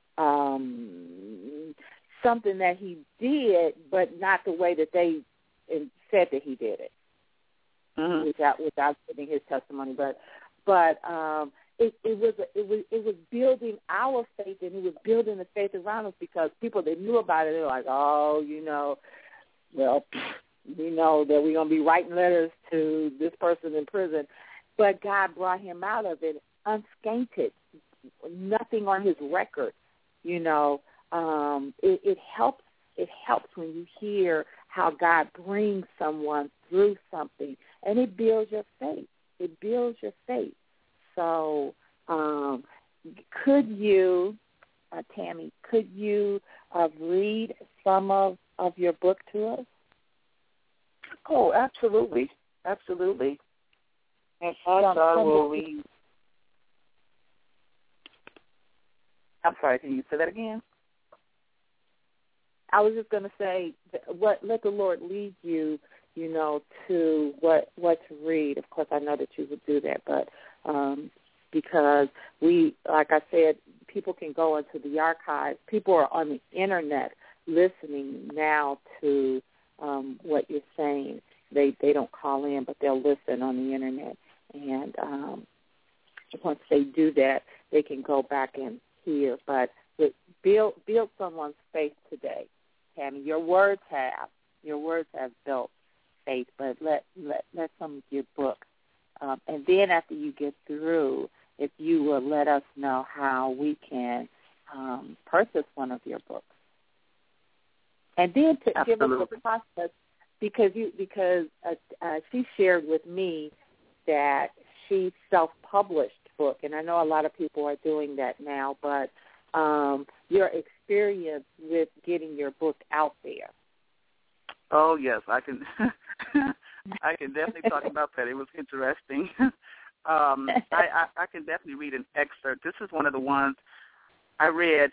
um, something that he did, but not the way that they said that he did it, mm-hmm. without without giving his testimony. But but um, it, it was it was it was building our faith, and it was building the faith around us, because people that knew about it, they were like, oh, you know, well, we know that we're gonna be writing letters to this person in prison, but God brought him out of it unscathed, nothing on his record, you know. Um, it, it helps. It helps when you hear how God brings someone through something, and it builds your faith. It builds your faith. So, um, could you, uh, Tammy, could you uh, read some of, of your book to us? Oh, absolutely, absolutely. And some, I will read. I'm sorry. Can you say that again? I was just going to say, what let the Lord lead you, you know, to what what to read. Of course, I know that you would do that, but um, because we, like I said, people can go into the archives. People are on the Internet listening now to um, what you're saying. They they don't call in, but they'll listen on the Internet. And um, once they do that, they can go back and hear. But build build someone's faith today. Tammy, your words have your words have built faith, but let let let some of your book, um, and then after you get through, if you will let us know how we can um, purchase one of your books, and then to Absolutely. give us the process, because you because uh, uh, she shared with me that she self-published book, and I know a lot of people are doing that now, but um, your experience with getting your book out there. Oh, yes, I can I can definitely talk about that. It was interesting. um, I, I, I can definitely read an excerpt. This is one of the ones I read.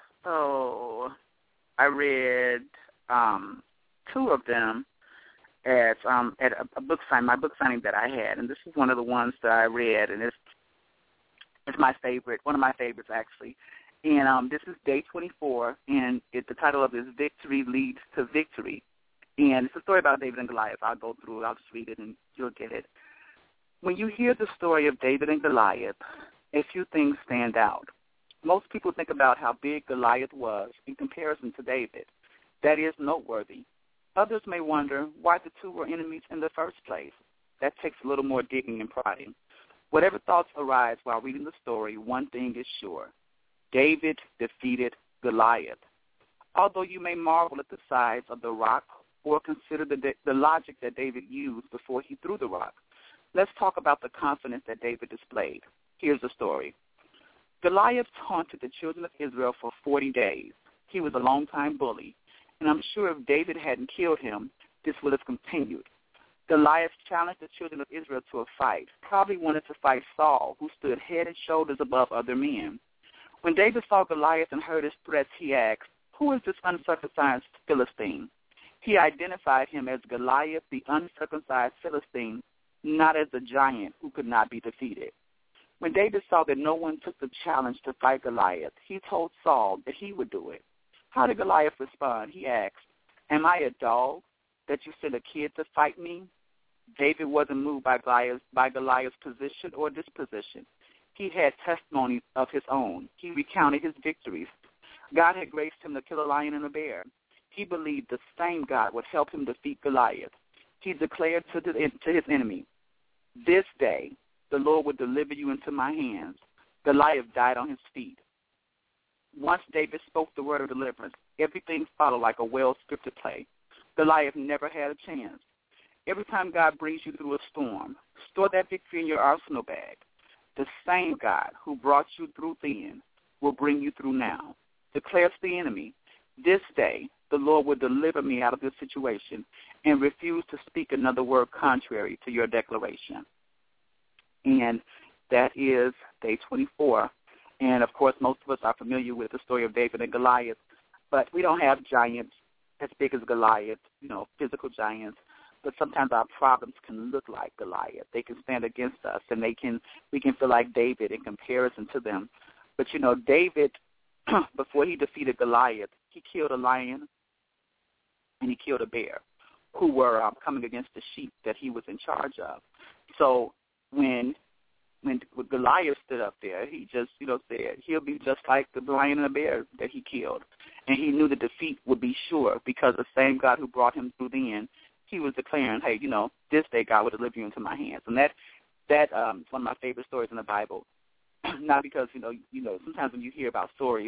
Oh, I read um, two of them at um, at a, a book signing, my book signing that I had, and this is one of the ones that I read, and it's it's my favorite, one of my favorites actually. And um, this is day twenty-four, and it, the title of it is "Victory Leads to Victory." And it's a story about David and Goliath. I'll go through it. I'll just read it, and you'll get it. When you hear the story of David and Goliath, a few things stand out. Most people think about how big Goliath was in comparison to David. That is noteworthy. Others may wonder why the two were enemies in the first place. That takes a little more digging and prodding. Whatever thoughts arise while reading the story, one thing is sure. David defeated Goliath. Although you may marvel at the size of the rock or consider the, the logic that David used before he threw the rock, let's talk about the confidence that David displayed. Here's the story. Goliath taunted the children of Israel for forty days. He was a longtime bully, and I'm sure if David hadn't killed him, this would have continued. Goliath challenged the children of Israel to a fight, probably wanted to fight Saul, who stood head and shoulders above other men. When David saw Goliath and heard his threats, he asked, "Who is this uncircumcised Philistine?" He identified him as Goliath, the uncircumcised Philistine, not as a giant who could not be defeated. When David saw that no one took the challenge to fight Goliath, he told Saul that he would do it. How did Goliath respond? He asked, "Am I a dog that you send a kid to fight me?" David wasn't moved by Goliath's, by Goliath's position or disposition. He had testimonies of his own. He recounted his victories. God had graced him to kill a lion and a bear. He believed the same God would help him defeat Goliath. He declared to, the, to his enemy, "This day the Lord would deliver you into my hands." Goliath died on his feet. Once David spoke the word of deliverance, everything followed like a well-scripted play. Goliath never had a chance. Every time God brings you through a storm, store that victory in your arsenal bag. The same God who brought you through then will bring you through now. Declares the enemy, "This day the Lord will deliver me out of this situation," and refuse to speak another word contrary to your declaration. And that is day twenty-four. And, of course, most of us are familiar with the story of David and Goliath, but we don't have giants as big as Goliath, you know, physical giants. But sometimes our problems can look like Goliath. They can stand against us, and they can we can feel like David in comparison to them. But, you know, David, before he defeated Goliath, he killed a lion and he killed a bear who were um, coming against the sheep that he was in charge of. So when when Goliath stood up there, he just, you know, said he'll be just like the lion and the bear that he killed. And he knew the defeat would be sure because the same God who brought him through then, he was declaring, hey, you know, this day God will deliver you into my hands. And that that um, is one of my favorite stories in the Bible. Not because, you know, you know, sometimes when you hear about stories,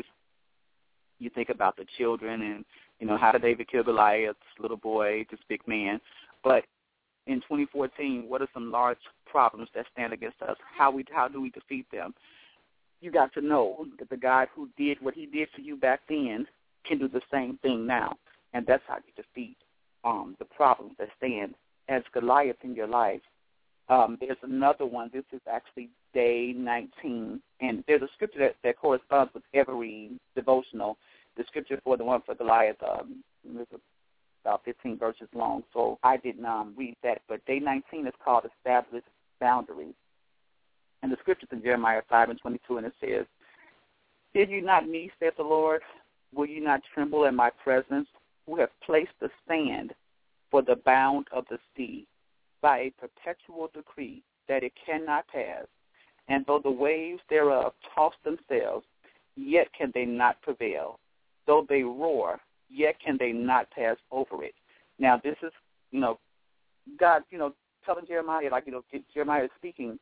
you think about the children and, you know, how did David kill Goliath, this little boy, this big man. But in twenty fourteen, what are some large problems that stand against us? How we how do we defeat them? You got to know that the God who did what he did for you back then can do the same thing now. And that's how you defeat um, the problems that stand as Goliath in your life. Um, there's another one. This is actually day nineteen. And there's a scripture that, that corresponds with every devotional. The scripture for the one for Goliath um, is about fifteen verses long, so I didn't um, read that. But day nineteen is called Establish Boundaries. And the scripture is in Jeremiah five and twenty-two, and it says, "Did you not me, saith the Lord? Will you not tremble in my presence, who have placed the sand for the bound of the sea by a perpetual decree that it cannot pass? And though the waves thereof toss themselves, yet can they not prevail. Though they roar, yet can they not pass over it." Now, this is, you know, God, you know, telling Jeremiah, like, you know, Jeremiah is speaking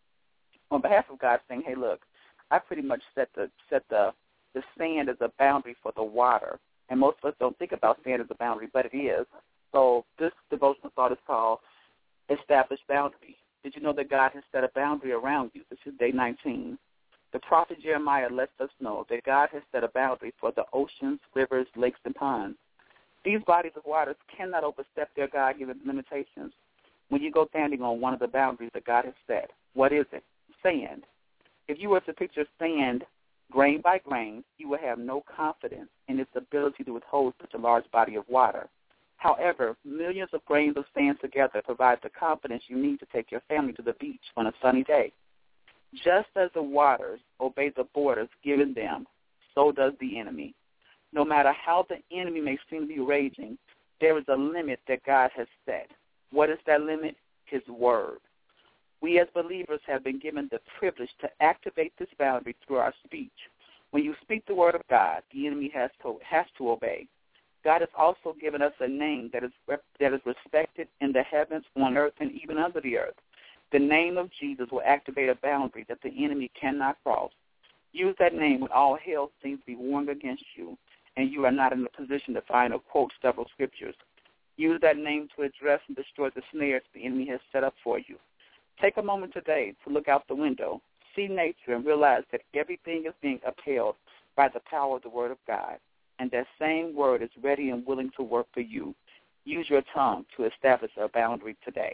on behalf of God, saying, hey, look, I pretty much set the set the, the sand as a boundary for the water. And most of us don't think about sand as a boundary, but it is. So this devotional thought is called Establish Boundary. Did you know that God has set a boundary around you? This is day nineteen. The prophet Jeremiah lets us know that God has set a boundary for the oceans, rivers, lakes, and ponds. These bodies of waters cannot overstep their God-given limitations. When you go standing on one of the boundaries that God has set, what is it? Sand. If you were to picture sand grain by grain, you would have no confidence in its ability to withhold such a large body of water. However, millions of grains of sand together provide the confidence you need to take your family to the beach on a sunny day. Just as the waters obey the borders given them, so does the enemy. No matter how the enemy may seem to be raging, there is a limit that God has set. What is that limit? His word. We as believers have been given the privilege to activate this boundary through our speech. When you speak the word of God, the enemy has to, has to obey. God has also given us a name that is that is respected in the heavens, on earth, and even under the earth. The name of Jesus will activate a boundary that the enemy cannot cross. Use that name when all hell seems to be warring against you, and you are not in a position to find or quote several scriptures. Use that name to address and destroy the snares the enemy has set up for you. Take a moment today to look out the window, see nature, and realize that everything is being upheld by the power of the word of God, and that same word is ready and willing to work for you. Use your tongue to establish a boundary today.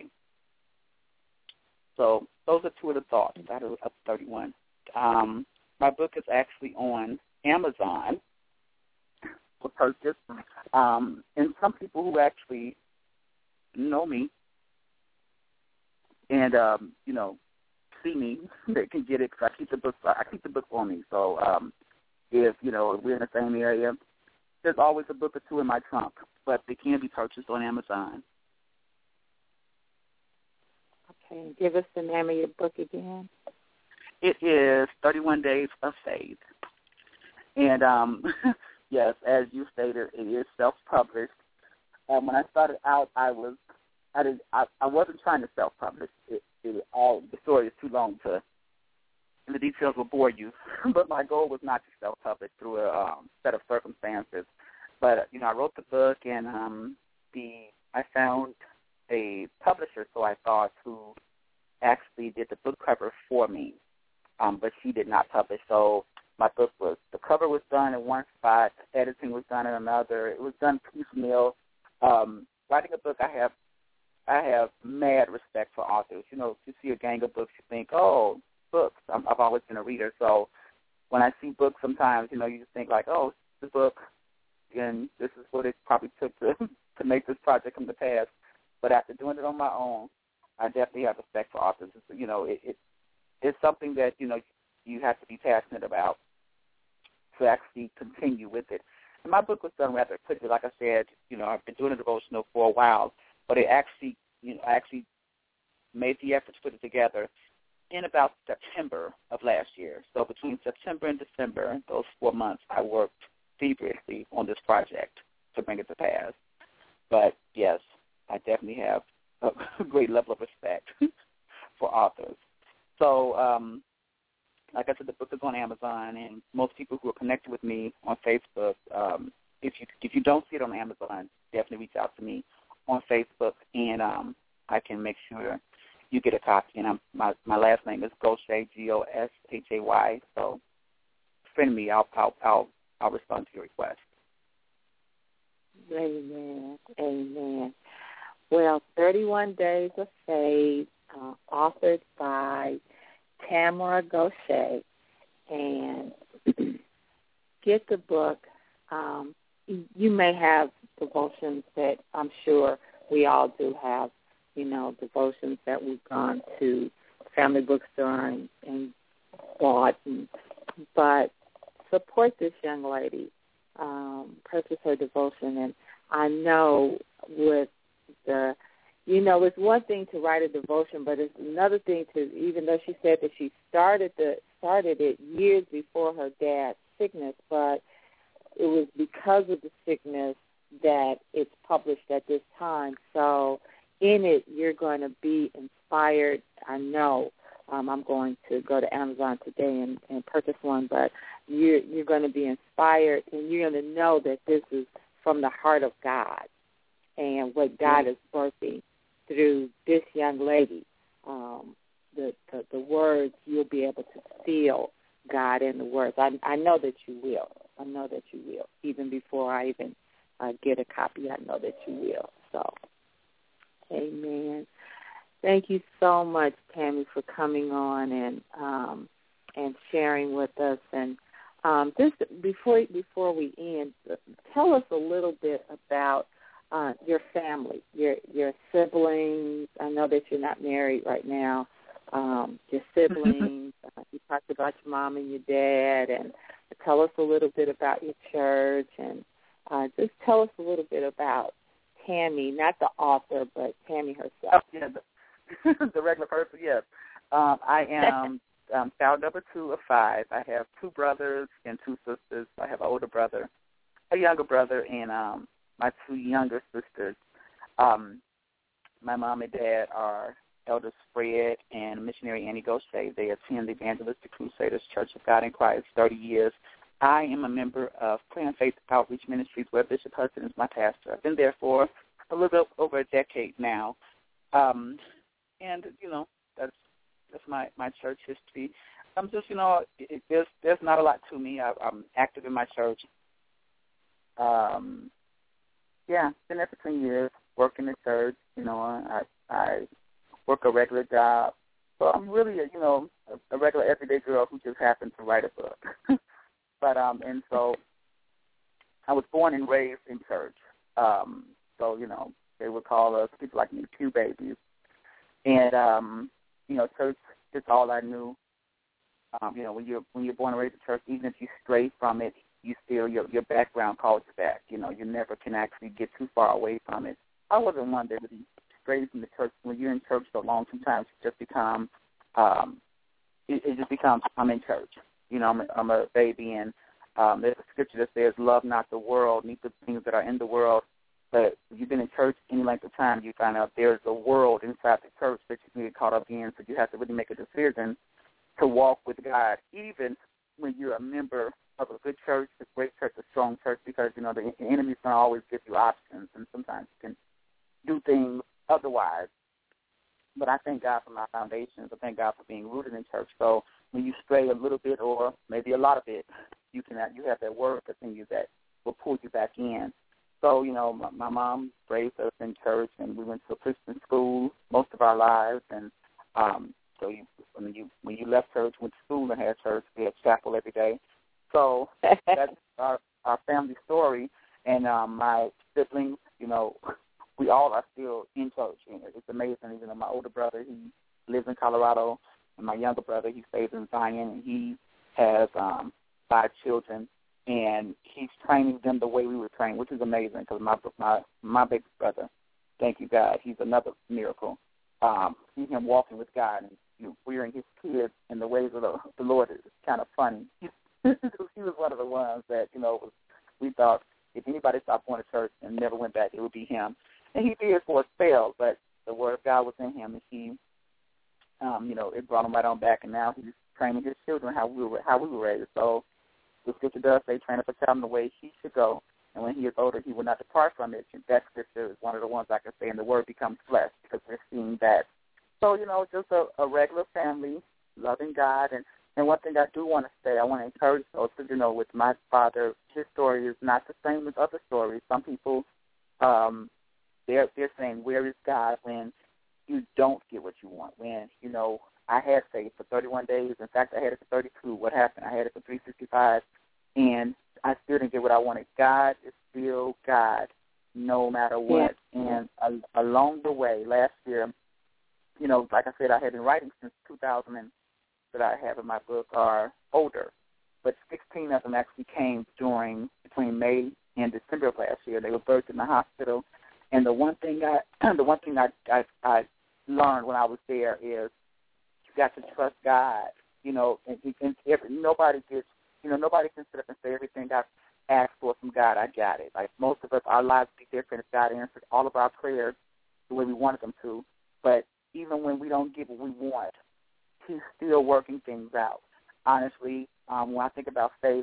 So those are two of the thoughts out of thirty-one. Um, my book is actually on Amazon for purchase. Um, and some people who actually know me and, um, you know, see me, they can get it because I keep the book, I keep the book for me. So um, if, you know, if we're in the same area, there's always a book or two in my trunk, but they can be purchased on Amazon. Okay, give us the name of your book again. It is thirty-one Days of Faith. And, um, yes, as you stated, it is self-published. And when I started out, I was, I did, I, I wasn't trying to self-publish. It, it all the story is too long to, and the details will bore you. But my goal was not to self-publish through a um, set of circumstances. But you know, I wrote the book, and um, the I found a publisher, so I thought, who actually did the book cover for me, um, but she did not publish. So my book was, the cover was done in one spot, editing was done in another. It was done piecemeal. Um, writing a book, I have I have mad respect for authors. You know, if you see a gang of books, you think, oh, books. I'm, I've always been a reader, so when I see books sometimes, you know, you just think like, oh, it's a book, and this is what it probably took to, to make this project come to pass. But after doing it on my own, I definitely have respect for authors. It's, you know, it, it, it's something that, you know, you have to be passionate about to actually continue with it. And my book was done rather quickly. Like I said, you know, I've been doing a devotional for a while, but it actually, you know, I actually made the effort to put it together in about September of last year. So between September and December, those four months, I worked feverishly on this project to bring it to pass. But, yes, I definitely have a great level of respect for authors. So, um, like I said, the book is on Amazon, and most people who are connected with me on Facebook, um, if you if you don't see it on Amazon, definitely reach out to me on Facebook, and um, I can make sure you get a copy. And I'm, my my last name is Goshay, G O S H A Y. So, friend me. I'll I'll I'll, I'll respond to your request. Amen. Amen. Well, thirty-one Days of Faith, uh, authored by Tamara Goshay, and get the book. Um, you may have devotions that I'm sure we all do have, you know, devotions that we've gone to Family Bookstore and, and bought, and, but support this young lady, um, purchase her devotion, and I know with the, you know, it's one thing to write a devotion, but it's another thing to, even though she said that she started the started it years before her dad's sickness, but it was because of the sickness that it's published at this time. So in it, you're going to be inspired. I know um, I'm going to go to Amazon today and, and purchase one, but you're, you're going to be inspired, and you're going to know that this is from the heart of God and what God is birthing through this young lady. Um, the, the the words, you'll be able to feel God in the words. I, I know that you will. I know that you will, even before I even uh, get a copy, I know that you will. So, amen. Thank you so much, Tammy, for coming on and um, and sharing with us. And um, just before before we end, tell us a little bit about uh, your family, your your siblings. I know that you're not married right now. Um, your siblings. uh, you talked about your mom and your dad, and tell us a little bit about your church, and uh, just tell us a little bit about Tammy, not the author, but Tammy herself. Oh, yeah, the, the regular person, yes. Um, I am um, child number two of five. I have two brothers and two sisters. I have an older brother, a younger brother, and um, my two younger sisters. Um, my mom and dad are Elders Fred and missionary Annie Gaucher. They attend the Evangelistic Crusaders Church of God in Christ, thirty years. I am a member of Prayer and Faith Outreach Ministries, where Bishop Hudson is my pastor. I've been there for a little bit over a decade now. Um, and, you know, that's that's my, my church history. I'm just, you know, it, there's there's not a lot to me. I, I'm active in my church. Um, yeah, been there for ten years, working in the church. You know, I I work a regular job. So I'm really, a, you know, a, a regular everyday girl who just happened to write a book. but um, and so I was born and raised in church. Um, so you know, they would call us, people like me, pew babies. And um, you know, church is all I knew. Um, you know, when you're when you're born and raised in church, even if you stray from it, you still your your background calls you back. You know, you never can actually get too far away from it. I wasn't one that really strayed from the church. When you're in church so long, sometimes you just become, um, it, it just becomes, I'm in church. You know, I'm a, I'm a baby, and um, there's a scripture that says, love not the world, neither the things that are in the world. But if you've been in church any length of time, you find out there's a world inside the church that you can get caught up in, so you have to really make a decision to walk with God, even when you're a member of a good church, a great church, a strong church, because, you know, the enemy's going to always give you options, and sometimes you can do things otherwise. But I thank God for my foundations. I thank God for being rooted in church. So when you stray a little bit or maybe a lot of it, you can you have that word within you that will pull you back in. So, you know, my, my mom raised us in church, and we went to a Christian school most of our lives. And um, so you, when you when you left church, went to school and had church, we had chapel every day. So that's our, our family story. And um, my siblings, you know, we all are still in church. And it's amazing. You know, my older brother, he lives in Colorado, and my younger brother, he stays in Zion, and he has um, five children. And he's training them the way we were trained, which is amazing, because my my my big brother, thank you, God, he's another miracle. Um, seeing him walking with God and, you know, rearing his kids in the ways of the, the Lord is kind of funny. he was one of the ones that, you know, was, we thought if anybody stopped going to church and never went back, it would be him. And he did for a spell, but the word of God was in him, and he, um, you know, it brought him right on back, and now he's training his children how we were how we were raised. So the scripture does say, train up a child in the way he should go, and when he is older, he will not depart from it. And that scripture is one of the ones I can say, and the word becomes flesh, because we're seeing that. So, you know, just a, a regular family, loving God. And, and one thing I do want to say, I want to encourage those, because, you know, with my father, his story is not the same as other stories. Some people, um, they're, they're saying, where is God when you don't get what you want? When, you know, I had faith for thirty-one days. In fact, I had it for thirty-two. What happened? I had it for three hundred sixty-five, and I still didn't get what I wanted. God is still God, no matter what. Yeah. And uh, along the way, last year, you know, like I said, I had been writing since two thousand, and that I have in my book are older, but sixteen of them actually came during between May and December of last year. They were birthed in the hospital, and the one thing I, the one thing I, I, I learned when I was there is, you got to trust God, you know, and, and every, nobody gets, you know, nobody can sit up and say everything I asked for from God, I got it. Like most of us, our lives would be different if God answered all of our prayers the way we wanted them to. But even when we don't get what we want, He's still working things out. Honestly, um, when I think about faith,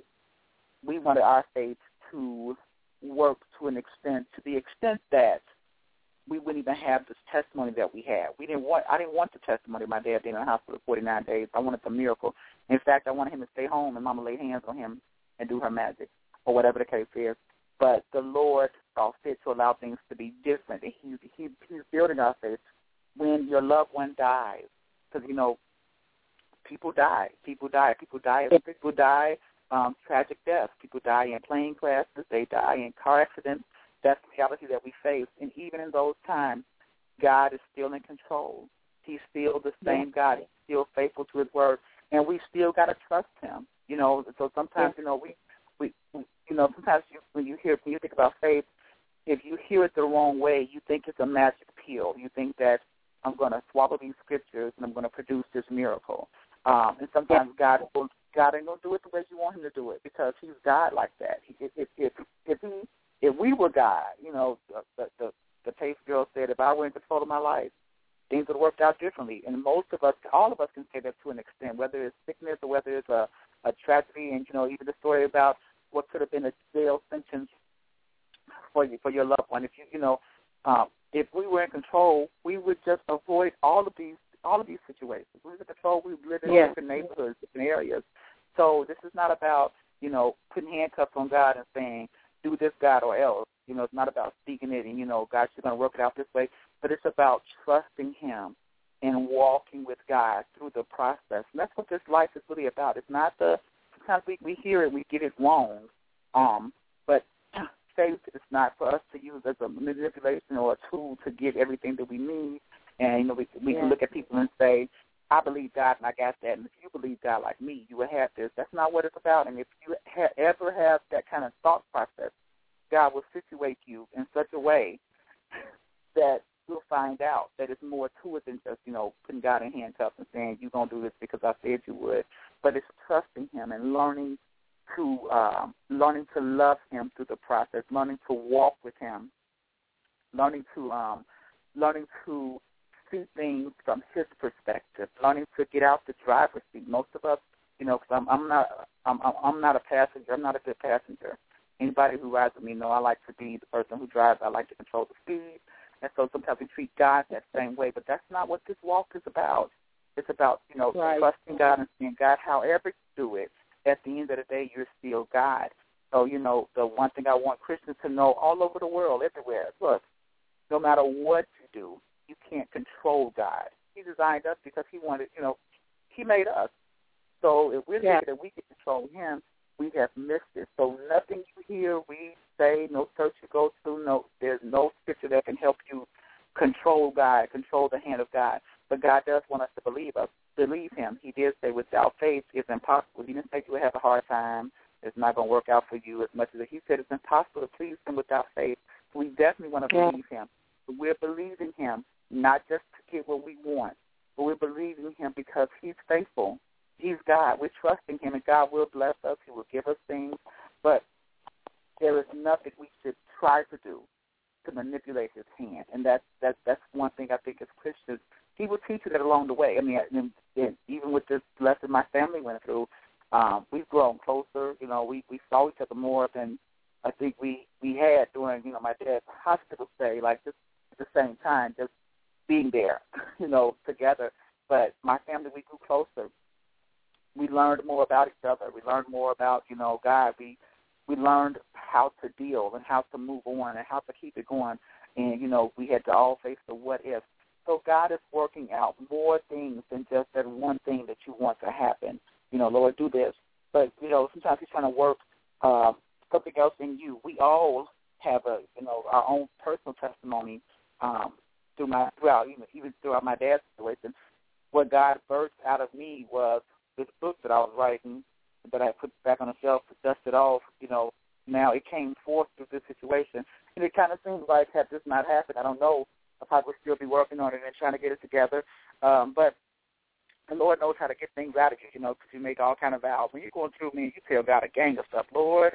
we wanted our faith to work to an extent, to the extent that we wouldn't even have this testimony that we had. We didn't want. I didn't want the testimony of my dad being in the hospital for forty-nine days. I wanted the miracle. In fact, I wanted him to stay home and Mama lay hands on him and do her magic, or whatever the case is. but the Lord saw fit to allow things to be different. He, he, he's building our faith when your loved one dies. Because, you know, people die. People die. People die. People die um, tragic deaths. People die in plane crashes. They die in car accidents. That's the reality that we face. And even in those times, God is still in control. He's still the same God. He's still faithful to his word. And we still got to trust him. You know, so sometimes, you know, we, we, you know, sometimes you, when you hear, when you think about faith, if you hear it the wrong way, you think it's a magic pill. You think that I'm going to swallow these scriptures and I'm going to produce this miracle. Um, and sometimes God, God ain't going to do it the way you want him to do it because he's God like that. If, if, if, if he, if we were God, you know, the, the, the, the Taste girl said, if I were in control of my life, things would have worked out differently. And most of us, all of us can say that to an extent, whether it's sickness or whether it's a, a tragedy. And, you know, even the story about what could have been a jail sentence for you, for your loved one. If you, you know, um, if we were in control, we would just avoid all of these, all of these situations. We were in control. We live in yeah. different neighborhoods, different areas. So this is not about, you know, putting handcuffs on God and saying, do this, God, or else. You know, it's not about speaking it and, you know, God's going to work it out this way, but it's about trusting him and walking with God through the process. And that's what this life is really about. It's not the, sometimes we, we hear it, we get it wrong, um, but faith is not for us to use as a manipulation or a tool to get everything that we need. And, you know, we, we yeah. can look at people and say, I believe God and I got that, and if you believe God like me, you will have this. That's not what it's about. And if you ha- ever have that kind of thought process, God will situate you in such a way that you'll find out that it's more to it than just, you know, putting God in handcuffs and saying, you're going to do this because I said you would. But it's trusting him and learning to um, learning to love him through the process, learning to walk with him, learning to um, learning to see things from his perspective, learning to get out the driver's seat. Most of us, you know, because I'm, I'm not I'm, I'm not a passenger. I'm not a good passenger. Anybody who rides with me know I like to be the person who drives. I like to control the speed. And so sometimes we treat God that same way. But that's not what this walk is about. It's about, you know, right. trusting God and saying, God, however you do it, at the end of the day, you're still God. So, you know, the one thing I want Christians to know all over the world, everywhere, look, no matter what you do, you can't control God. He designed us because he wanted, you know, he made us. So if we're yeah. thinking that we can control him, we have missed it. So nothing you hear, we say, no church you go to, no, there's no scripture that can help you control God, control the hand of God. But God does want us to believe us, believe him. He did say without faith it's impossible. He didn't say you would have a hard time. It's not going to work out for you as much as he said it's impossible to please him without faith. So we definitely want to yeah. believe him. But we're believing him not just to get what we want, but we're believing him because he's faithful. He's God. We're trusting him, and God will bless us. He will give us things. But there is nothing we should try to do to manipulate his hand. And that's, that's, that's one thing I think as Christians, he will teach you that along the way. I mean, and, and even with this lesson my family went through, um, we've grown closer. You know, we, we saw each other more than I think we, we had during, you know, my dad's hospital stay, like just at the same time, just being there, you know, together. But my family, we grew closer. We learned more about each other. We learned more about, you know, God. We we learned how to deal and how to move on and how to keep it going. And, you know, we had to all face the what if. So God is working out more things than just that one thing that you want to happen. You know, Lord, do this. But, you know, sometimes he's trying to work uh, something else in you. We all have a, you know, our own personal testimony um, through my, throughout, even, even throughout my dad's situation. What God birthed out of me was this book that I was writing that I put back on the shelf, dusted off, you know, now it came forth through this situation. And it kind of seems like had this not happened, I don't know, I probably would still be working on it and trying to get it together. Um, but the Lord knows how to get things out of you, you know, because you make all kind of vows. When you're going through me, you tell God a gang of stuff, Lord,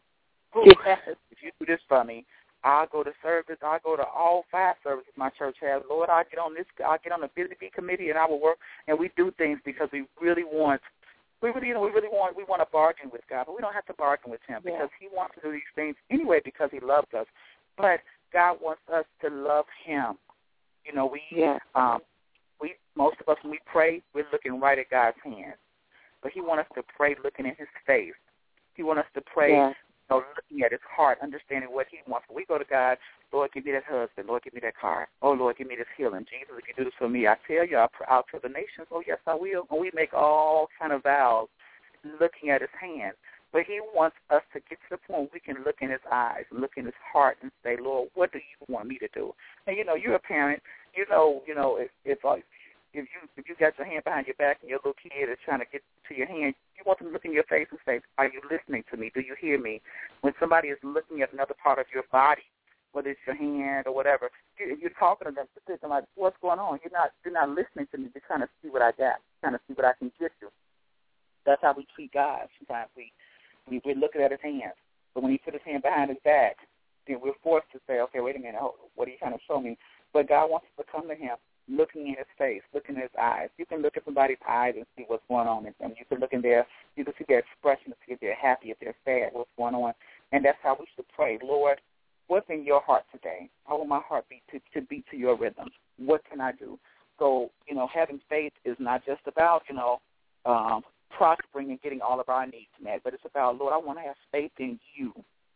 yes. if you do this for me, I'll go to service. I'll go to all five services my church has. Lord, I'll get on this. I'll get on the B B committee, and I will work. And we do things because we really want. We really, you know, we really want. We want to bargain with God, but we don't have to bargain with Him because yeah. He wants to do these things anyway because He loves us. But God wants us to love Him. You know, we, yeah. um, we most of us when we pray, we're looking right at God's hand, but He wants us to pray looking in His face. He wants us to pray. Yeah. know, looking at his heart, understanding what he wants. We go to God, Lord, give me that husband. Lord, give me that car. Oh, Lord, give me this healing. Jesus, if you do this for me, I tell you, I'll, I'll tell the nations, oh, yes, I will. And we make all kind of vows looking at his hand. But he wants us to get to the point we can look in his eyes, look in his heart, and say, Lord, what do you want me to do? And, you know, you're a parent. You know, you know, if, if, uh, if you if you got your hand behind your back and your little kid is trying to get to your hand, you want them to look in your face and say, are you listening to me? Do you hear me? When somebody is looking at another part of your body, whether it's your hand or whatever, you, you're talking to them, they're like, what's going on? You're not you're not listening to me. You're trying to see what I got, trying to see what I can get you. That's how we treat God. Sometimes we, we, we're looking at his hands. But when he put his hand behind his back, then we're forced to say, okay, wait a minute, what are you trying to show me? But God wants us to come to him, looking in his face, looking in his eyes. You can look at somebody's eyes and see what's going on in them. You can look in their, you can see their expression, see if they're happy, if they're sad, what's going on. And that's how we should pray. Lord, what's in your heart today? I want my heart beat to, to beat to your rhythm. What can I do? So, you know, having faith is not just about, you know, um, prospering and getting all of our needs met, but it's about, Lord, I want to have faith in you.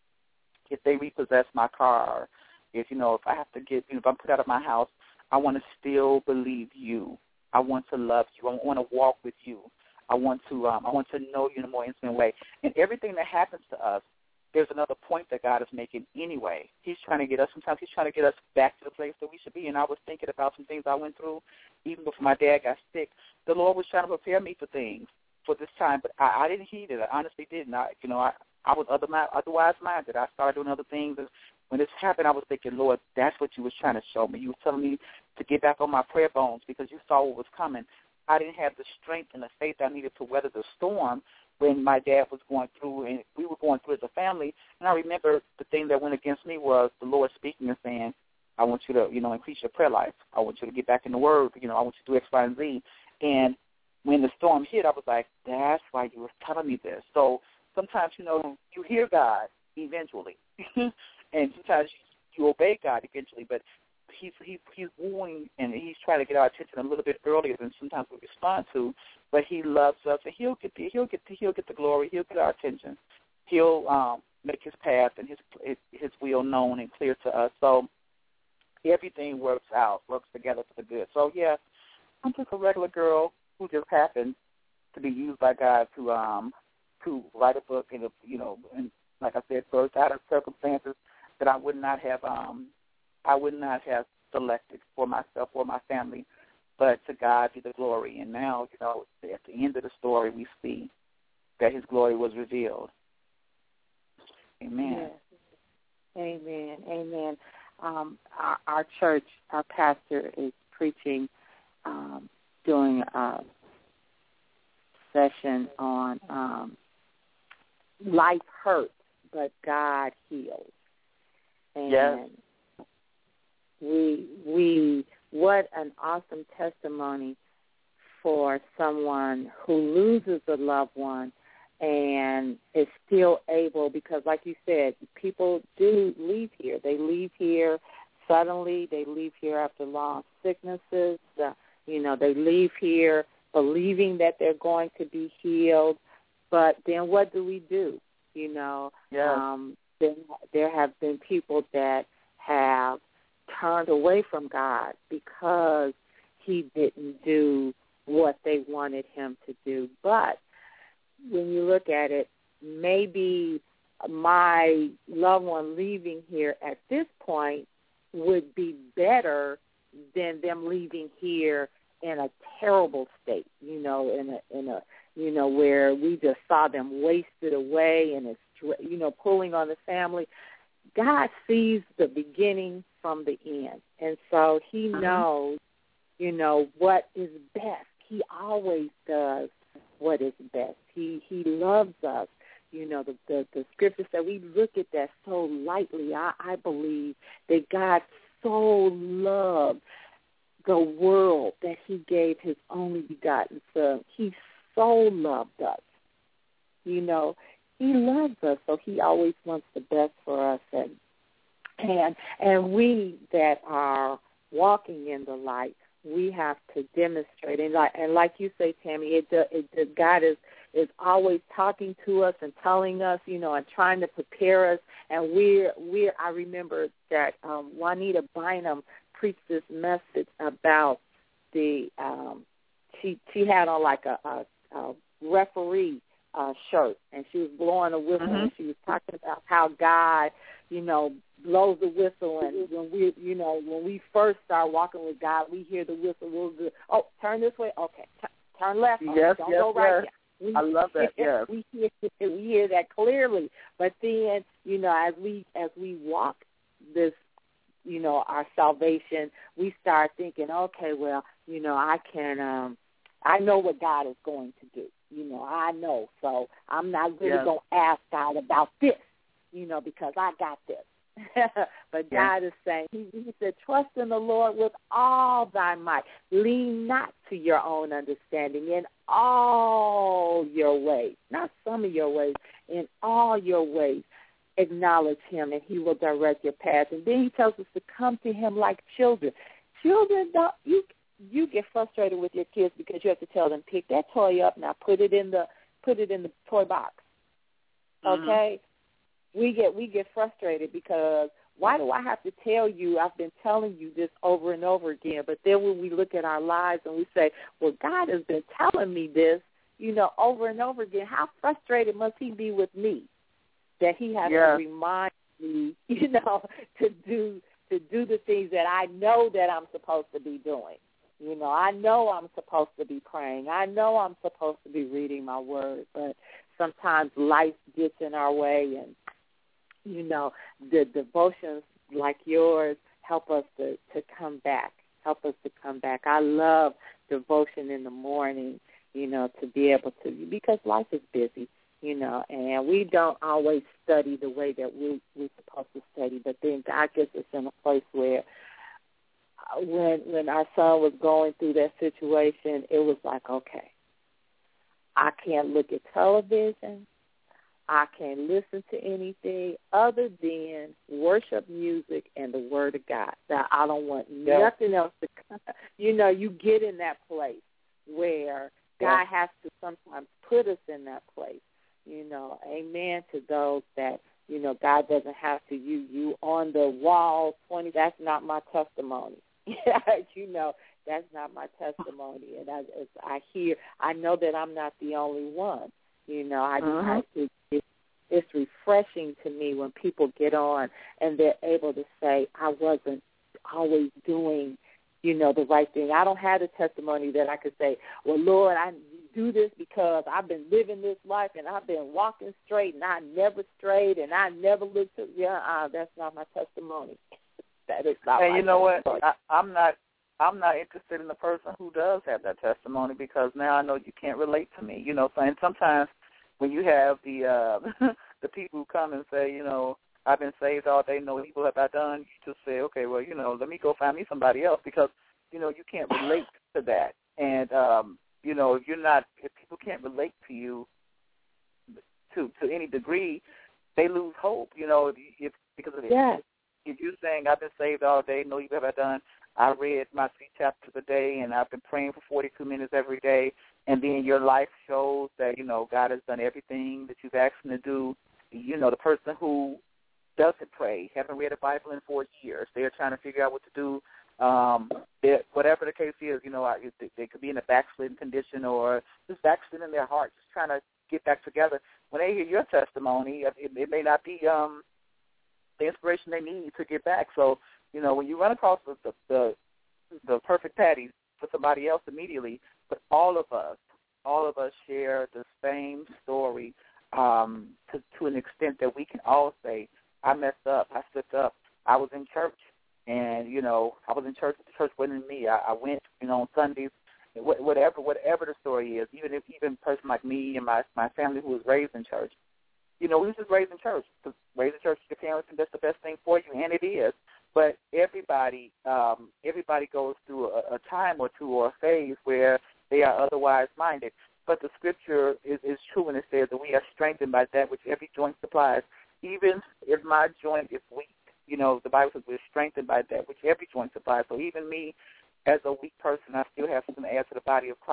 If they repossess my car, if, you know, if I have to get, you know, if I'm put out of my house, I want to still believe you. I want to love you. I want to walk with you. I want to um, I want to know you in a more intimate way. And everything that happens to us, there's another point that God is making anyway. He's trying to get us, sometimes he's trying to get us back to the place that we should be. And I was thinking about some things I went through, even before my dad got sick. The Lord was trying to prepare me for things for this time, but I, I didn't heed it. I honestly didn't. I, you know, I, I was other, otherwise minded. I started doing other things. And when this happened, I was thinking, Lord, that's what you was trying to show me. You were telling me to get back on my prayer bones because you saw what was coming. I didn't have the strength and the faith I needed to weather the storm when my dad was going through and we were going through as a family. And I remember the thing that went against me was the Lord speaking and saying, I want you to, you know, increase your prayer life. I want you to get back in the Word. You know, I want you to do X, Y, and Z. And when the storm hit, I was like, that's why you were telling me this. So sometimes, you know, you hear God eventually. And sometimes you, you obey God eventually, but he's he, he's wooing and he's trying to get our attention a little bit earlier than sometimes we respond to. But he loves us, and he'll get the he'll get the, he'll get the glory. He'll get our attention. He'll um, make his path and his his will known and clear to us. So everything works out, works together for the good. So yeah, I'm just a regular girl who just happened to be used by God to um to write a book and you know and like I said, birthed out of circumstances that I would not have um, I would not have selected for myself or my family, but to God be the glory. And now, you know, at the end of the story, we see that his glory was revealed. Amen. Yes. Amen. Amen. Um, our, our church, our pastor is preaching, um, doing a session on um, life hurts, but God heals. And yes. we we what an awesome testimony for someone who loses a loved one and is still able, because like you said, people do leave here. They leave here suddenly. They leave here after long sicknesses. Uh, you know, they leave here believing that they're going to be healed. But then what do we do? You know, yeah. um, there, there have been people that have turned away from God because he didn't do what they wanted him to do. But when you look at it, maybe my loved one leaving here at this point would be better than them leaving here in a terrible state, you know, in a, in a, you know, where we just saw them wasted away and it's, you know, pulling on the family. God sees the beginning from the end. And so he uh-huh. knows, you know, what is best. He always does what is best. He he loves us. You know, the, the, the scriptures that we look at that so lightly, I, I believe that God so loved the world that he gave his only begotten son. He so loved us. You know, he loves us, so he always wants the best for us. And and and we that are walking in the light, we have to demonstrate. And like and like you say, Tammy, it, it, it God is is always talking to us and telling us, you know, and trying to prepare us. And we're, we're I remember that um, Juanita Bynum preached this message about the, um, she, she had on like a, a, a referee uh, shirt, and she was blowing a whistle, mm-hmm. and she was talking about how God, you know, blows the whistle, and when we, you know, when we first start walking with God, we hear the whistle real good. Oh, turn this way. Okay, T- turn left. Okay, yes, don't yes, go right yes. here. We, I love that. Yes, we hear we hear that clearly. But then, you know, as we as we walk this, you know, our salvation, we start thinking, okay, well, you know, I can, um, I know what God is going to do. You know, I know, so I'm not really yes. going to ask God about this, you know, because I got this. But yeah. God is saying, he, he said, trust in the Lord with all thy might. Lean not to your own understanding. In all your ways, not some of your ways, in all your ways, acknowledge him, and he will direct your path. And then he tells us to come to him like children. Children, don't you you get frustrated with your kids because you have to tell them, pick that toy up, now put it in the put it in the toy box. Okay? Mm-hmm. We get we get frustrated because why do I have to tell you? I've been telling you this over and over again. But then when we look at our lives and we say, well, God has been telling me this, you know, over and over again, how frustrated must he be with me that he has yeah. to remind me, you know, to do to do the things that I know that I'm supposed to be doing. You know, I know I'm supposed to be praying. I know I'm supposed to be reading my word, but sometimes life gets in our way, and, you know, the devotions like yours help us to, to come back, help us to come back. I love devotion in the morning, you know, to be able to, because life is busy, you know, and we don't always study the way that we, we're supposed to study, but then God gets us in a place where when when our son was going through that situation, it was like, okay, I can't look at television. I can't listen to anything other than worship music and the Word of God. That I don't want yeah. nothing else to come. You know, you get in that place where God yeah. has to sometimes put us in that place. You know, amen to those that, you know, God doesn't have to use you on the wall twenty. That's not my testimony. You know, that's not my testimony. And I, as I hear, I know that I'm not the only one. You know, I just uh-huh. have to, it, it's refreshing to me when people get on and they're able to say, I wasn't always doing, you know, the right thing. I don't have the testimony that I could say, well, Lord, I do this because I've been living this life and I've been walking straight and I never strayed and I never looked to, yeah, uh, that's not my testimony. That is not and my you know testimony. what? I, I'm not. I'm not interested in the person who does have that testimony because now I know you can't relate to me. You know, and sometimes when you have the uh, the people who come and say, you know, I've been saved all day, no evil have I done, you just say, okay, well, you know, let me go find me somebody else because, you know, you can't relate to that. And, um, you know, if you're not, if people can't relate to you to to any degree, they lose hope, you know, if, if because of it. Yes. If you're saying I've been saved all day, no evil have I done, I read my three chapters a day, and I've been praying for forty-two minutes every day, and then your life shows that, you know, God has done everything that you've asked him to do. You know, the person who doesn't pray, haven't read a Bible in four years, they're trying to figure out what to do. Um, whatever the case is, you know, they, they could be in a backslidden condition or just backsliding in their heart, just trying to get back together. When they hear your testimony, it, it may not be um, the inspiration they need to get back. So, you know, when you run across the the, the, the perfect patties for somebody else immediately, but all of us, all of us share the same story um, to, to an extent that we can all say, I messed up, I slipped up, I was in church, and, you know, I was in church, the church wasn't me. I, I went, you know, on Sundays, whatever whatever the story is, even if even a person like me and my, my family who was raised in church, you know, we was just raised in church. Raised in church with your parents, and that's the best thing for you, and it is. But everybody, um, everybody goes through a, a time or two or a phase where they are otherwise minded. But the scripture is, is true when it says that we are strengthened by that which every joint supplies. Even if my joint is weak, you know, the Bible says we're strengthened by that which every joint supplies. So even me, as a weak person, I still have something to add to the body of Christ.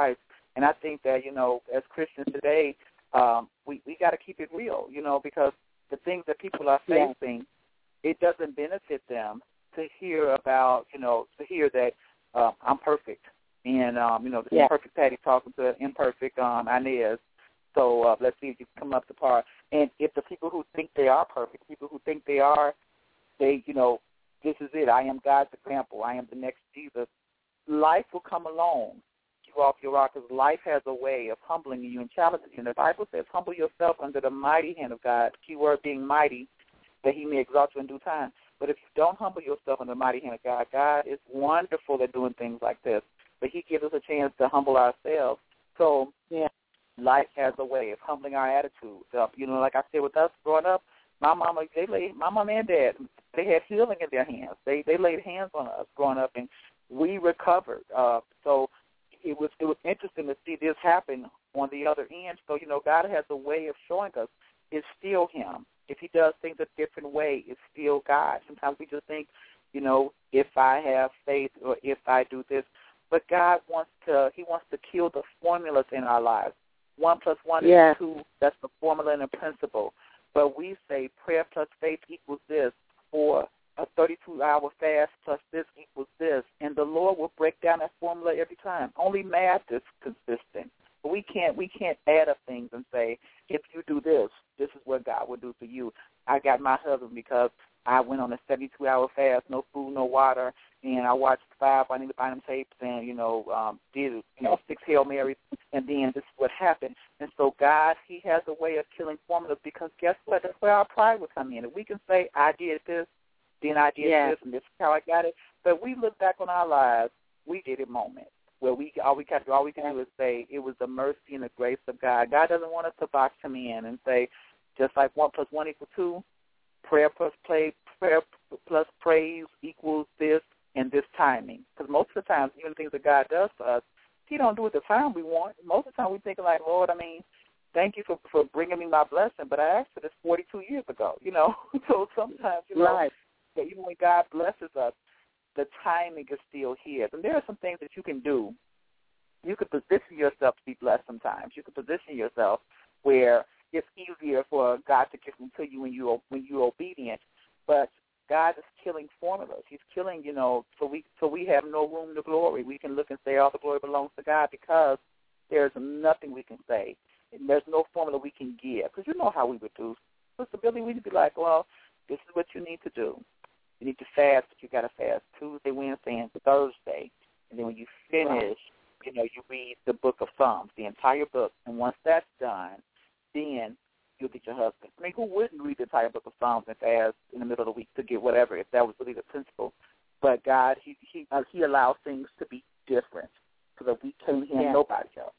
And I think that, you know, as Christians today, um, we, we got to keep it real, you know, because the things that people are facing, yeah. it doesn't benefit them to hear about, you know, to hear that uh, I'm perfect. And, um, you know, the yeah. imperfect Patty talking to imperfect um, Inez. So uh, let's see if you can come up to par. And if the people who think they are perfect, people who think they are, they, you know, this is it. I am God's example. I am the next Jesus. Life will come along. You off your rock, because life has a way of humbling you and challenging you. And the Bible says, humble yourself under the mighty hand of God, key word being mighty, that he may exalt you in due time. But if you don't humble yourself under the mighty hand of God, God is wonderful at doing things like this. But he gives us a chance to humble ourselves. So yeah, life has a way of humbling our attitudes up. You know, like I said, with us growing up, my mama, they laid, my mom and dad, they had healing in their hands. They they laid hands on us growing up, and we recovered. Uh, so it was it was interesting to see this happen on the other end. So, you know, God has a way of showing us it's still him. If he does things a different way, it's still God. Sometimes we just think, you know, if I have faith or if I do this. But God wants to, he wants to kill the formulas in our lives. One plus one yeah. is two. That's the formula and the principle. But we say prayer plus faith equals this, or a thirty-two hour fast plus this equals this. And the Lord will break down that formula every time. Only math is consistent. But we can't we can't add up things and say, if you do this, this is what God will do for you. I got my husband because I went on a seventy-two hour fast, no food, no water, and I watched five I need to buy them tapes and, you know, um, did, you know, six Hail Marys, and then this is what happened. And so God, he has a way of killing formulas because guess what? That's where our pride will come in. If we can say, I did this, then I did yeah. this, and this is how I got it. But we look back on our lives, we did it moment. Where we all we can all we can do is say it was the mercy and the grace of God. God doesn't want us to box him in and say just like one plus one equals two, prayer plus play, prayer plus praise equals this and this timing. Because most of the times, even the things that God does for us, he don't do it the time we want. Most of the time, we think like, Lord, I mean, thank you for for bringing me my blessing, but I asked for this forty-two years ago. You know, so sometimes you know, right. that even when God blesses us, the timing is still here. And there are some things that you can do. You could position yourself to be blessed sometimes. You could position yourself where it's easier for God to give them to you when, you, when you're obedient. But God is killing formulas. He's killing, you know, so we so we have no room to glory. We can look and say all the glory belongs to God because there's nothing we can say. And there's no formula we can give. Because you know how we would do. Sister Billy, we'd be like, well, this is what you need to do. You need to fast, but you got to fast Tuesday, Wednesday, and Thursday. And then when you finish, right. you know, you read the book of Psalms, the entire book. And once that's done, then you'll get your husband. I mean, who wouldn't read the entire book of Psalms and fast in the middle of the week to get whatever, if that was really the principle? But God, he he, uh, he allows things to be different so that we can't hear yeah. nobody else.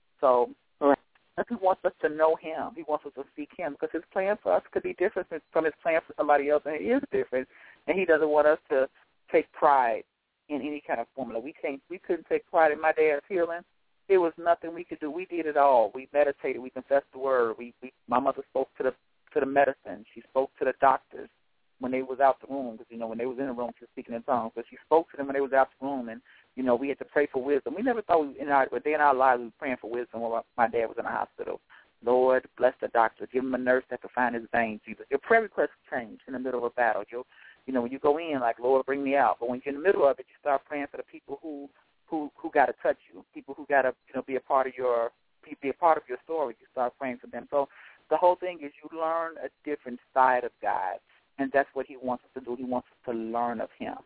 So right. he wants us to know him. He wants us to seek him because his plan for us could be different from his plan for somebody else, and it is different. And he doesn't want us to take pride in any kind of formula. We can't. We couldn't take pride in my dad's healing. There was nothing we could do. We did it all. We meditated. We confessed the word. We, we my mother spoke to the to the medicine. She spoke to the doctors when they was out the room. Because you know when they was in the room, she was speaking in tongues. But she spoke to them when they was out the room, and you know we had to pray for wisdom. We never thought we in our a day in our lives we were praying for wisdom while my dad was in the hospital. Lord, bless the doctor. Give him a nurse that can find his veins. Your prayer requests change in the middle of a battle. You'll You know, when you go in, like, Lord, bring me out. But when you're in the middle of it, you start praying for the people who who, who got to touch you, people who got to, you know, be a part of your be a part of your story. You start praying for them. So the whole thing is you learn a different side of God, and that's what he wants us to do. He wants us to learn of him.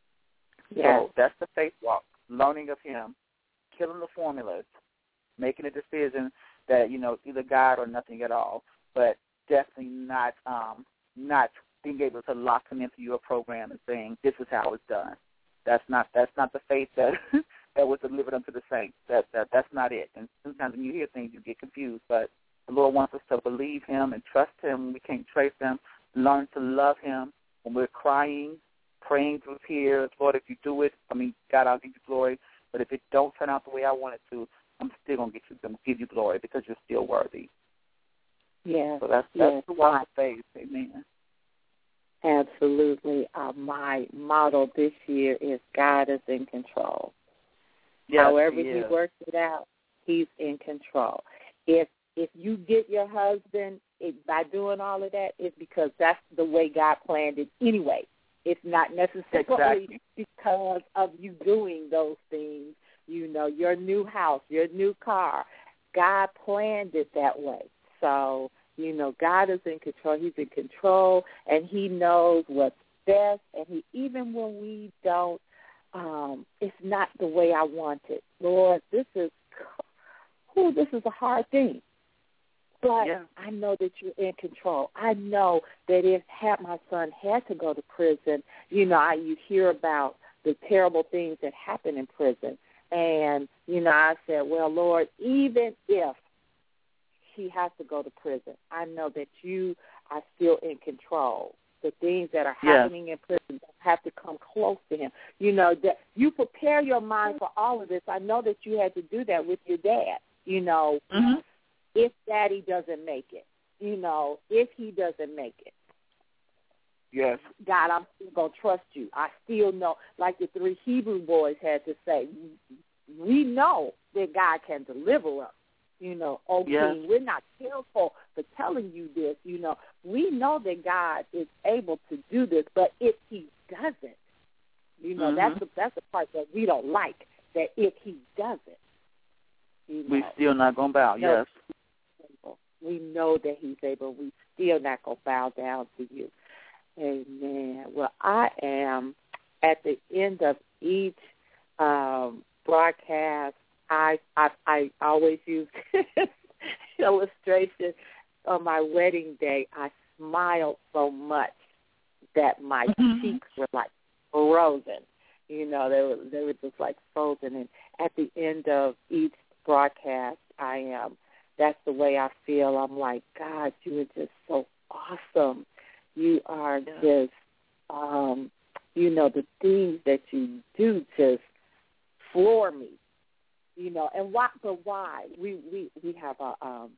Yeah. So that's the faith walk, learning of him, killing the formulas, making a decision that, you know, it's either God or nothing at all, but definitely not um, not being able to lock them into your program and saying, this is how it's done. That's not that's not the faith that that was delivered unto the saints. That, that that's not it. And sometimes when you hear things, you get confused. But the Lord wants us to believe him and trust him when we can't trace him, learn to love him when we're crying, praying through tears. Lord, if you do it, I mean, God, I'll give you glory. But if it don't turn out the way I want it to, I'm still gonna get you, gonna give you glory because you're still worthy. Yeah. So that's that's yes. the walk of faith. Amen. Absolutely. Uh, my motto this year is God is in control. Yes, However he, he works it out, he's in control. If if you get your husband it, by doing all of that, it's because that's the way God planned it anyway. It's not necessarily exactly. because of you doing those things. You know, your new house, your new car. God planned it that way. So, you know, God is in control. He's in control, and he knows what's best. And he, even when we don't, um, it's not the way I want it. Lord, this is, oh, this is a hard thing. But yeah. I know that you're in control. I know that if had my son had to go to prison, you know, I, you hear about the terrible things that happen in prison. And, you know, I said, well, Lord, even if he has to go to prison, I know that you are still in control. The things that are happening yes. in prison have to come close to him. You know, that you prepare your mind for all of this. I know that you had to do that with your dad, you know. Mm-hmm. If Daddy doesn't make it, you know, if he doesn't make it. Yes. God, I'm still going to trust you. I still know, like the three Hebrew boys had to say, we know that God can deliver us. You know, oh, yes. King, we're not careful for telling you this. You know, we know that God is able to do this, but if he doesn't, you know, mm-hmm. that's, the, that's the part that we don't like, that if he doesn't, you know, we're still not going to bow, no, yes. We know that he's able. We still not going to bow down to you. Amen. Well, I am at the end of each um, broadcast. I, I I always use this illustration on my wedding day. I smiled so much that my mm-hmm. cheeks were like frozen. You know, they were they were just like frozen. And at the end of each broadcast, I am. That's the way I feel. I'm like, God, you are just so awesome. You are yeah. just, um, you know, the things that you do just floor me. You know, and why? But why? We we we have a um,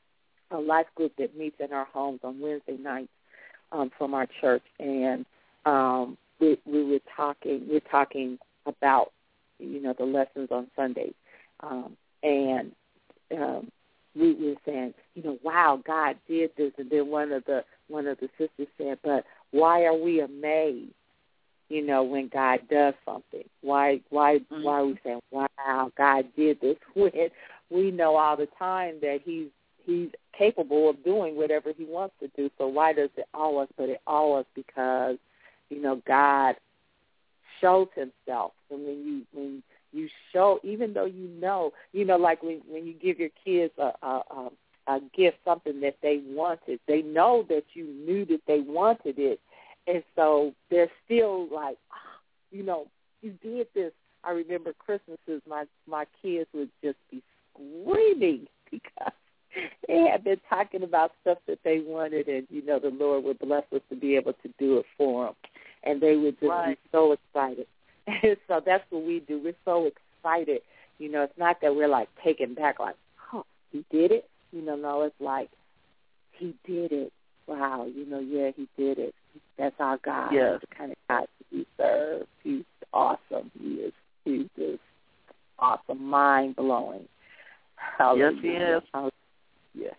a life group that meets in our homes on Wednesday nights um, from our church, and um, we we were talking. We're talking about, you know, the lessons on Sundays, um, and. Um, We were saying, you know, wow, God did this, and then one of the one of the sisters said, but why are we amazed, you know, when God does something? Why why mm-hmm. why are we saying, wow, God did this when we know all the time that He's He's capable of doing whatever He wants to do? So why does it awe us? But it awe us because, you know, God shows Himself, and when you when you show, even though you know, you know, like when, when you give your kids a, a, a, a gift, something that they wanted, they know that you knew that they wanted it, and so they're still like, oh, you know, you did this. I remember Christmases, my my kids would just be screaming because they had been talking about stuff that they wanted, and, you know, the Lord would bless us to be able to do it for them, and they would just right. be so excited. And so that's what we do. We're so excited. You know, it's not that we're, like, taken back, like, oh, he did it? You know, no, it's like, he did it. Wow, you know, yeah, he did it. That's our God. Yes. That's the kind of God we serve. He's awesome. He is. He's just awesome, mind-blowing. Yes, he is. Yes.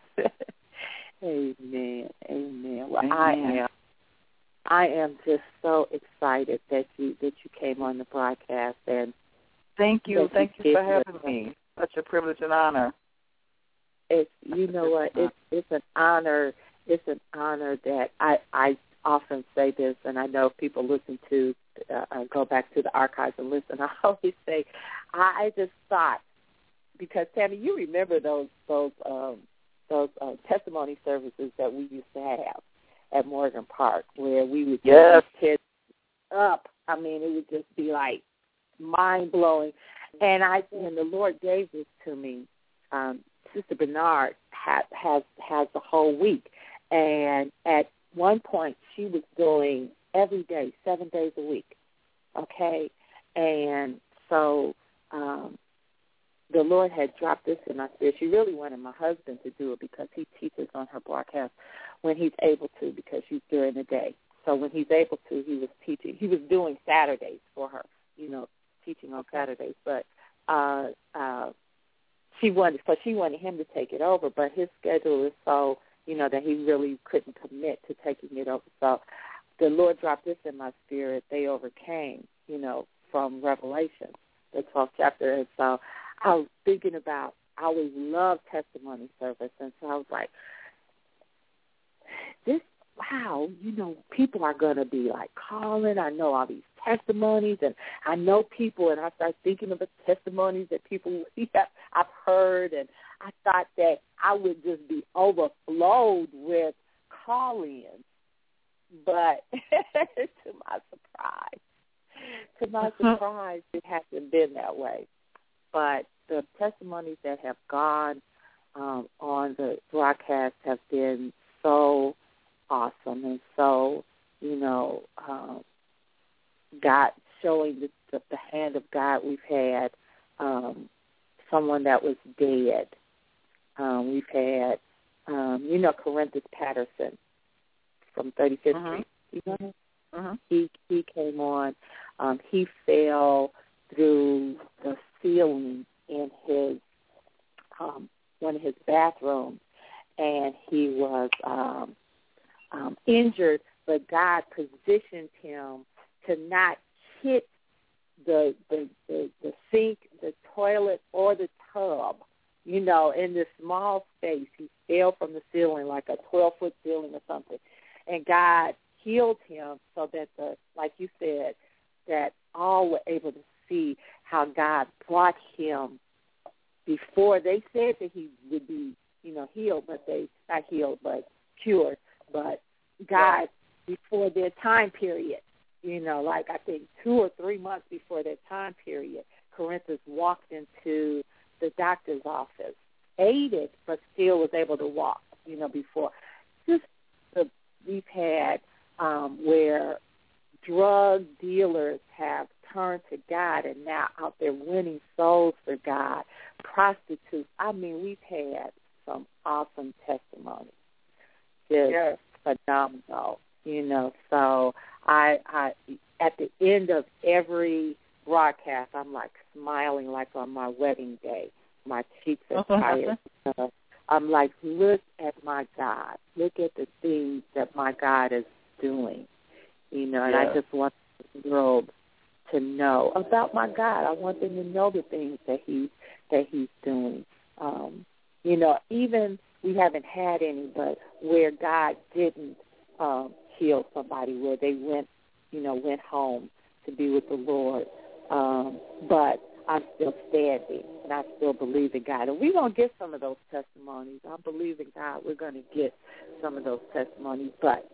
Amen. Amen. Well, Amen. I am. I am just so excited that you that you came on the broadcast, and thank you, thank you, you for having it. me. Such a privilege and honor. It's you know what it's it's an honor. It's an honor that I I often say this, and I know if people listen to uh, go back to the archives and listen. I always say I just thought, because Tammy, you remember those those um, those uh, testimony services that we used to have at Morgan Park, where we would yes. just hit up. I mean, it would just be like mind blowing. And I, when the Lord gave this to me, um, Sister Bernard ha- has has the whole week, and at one point she was doing every day, seven days a week. Okay, and so um, the Lord had dropped this in my spirit. She really wanted my husband to do it because he teaches on her broadcast when he's able to, because she's during the day. So when he's able to, he was teaching. He was doing Saturdays for her, you know, teaching on Saturdays. But uh, uh, she wanted, so she wanted him to take it over, but his schedule is so, you know, that he really couldn't commit to taking it over. So the Lord dropped this in my spirit. They overcame, you know, from Revelation, the twelfth chapter. And so I was thinking about, I always loved testimony service, and so I was like, this, wow, you know, people are going to be, like, calling. I know all these testimonies, and I know people, and I start thinking of the testimonies that people yeah, I've heard, and I thought that I would just be overflowed with call-ins. But to my surprise, to my surprise, it hasn't been that way. But the testimonies that have gone um, on the broadcast have been so awesome, and so, you know, um, God showing the, the, the hand of God. We've had um, someone that was dead. Um, we've had, um, you know, Corinthus Patterson from thirty-fifth uh-huh. Street. You know him? Uh-huh. He he came on. Um, he fell through the ceiling in his um, one of his bathrooms, and he was um, um, injured, but God positioned him to not hit the, the the the sink, the toilet, or the tub. You know, in this small space, he fell from the ceiling, like a twelve-foot ceiling or something, and God healed him so that, the, like you said, that all were able to see how God brought him before. They said that he would be, you know, healed, but they, not healed, but cured, but God, before their time period, you know, like I think two or three months before their time period, Corinthus walked into the doctor's office, aided, but still was able to walk, you know, before. Just the, we've had um, where drug dealers have turned to God and now out there winning souls for God, prostitutes. I mean, we've had some awesome testimonies. Just yes. phenomenal, you know. So I, I, at the end of every broadcast, I'm like smiling like on my wedding day. My cheeks are tired. uh, I'm like, look at my God. Look at the things that my God is doing, you know. And yeah. I just want the world to know about my God. I want them to know the things that he that He's doing. Um, you know, even we haven't had any, but where God didn't um, heal somebody, where they went, you know, went home to be with the Lord. Um, but I'm still standing, and I still believe in God. And we're going to get some of those testimonies. I believe in God. We're going to get some of those testimonies. But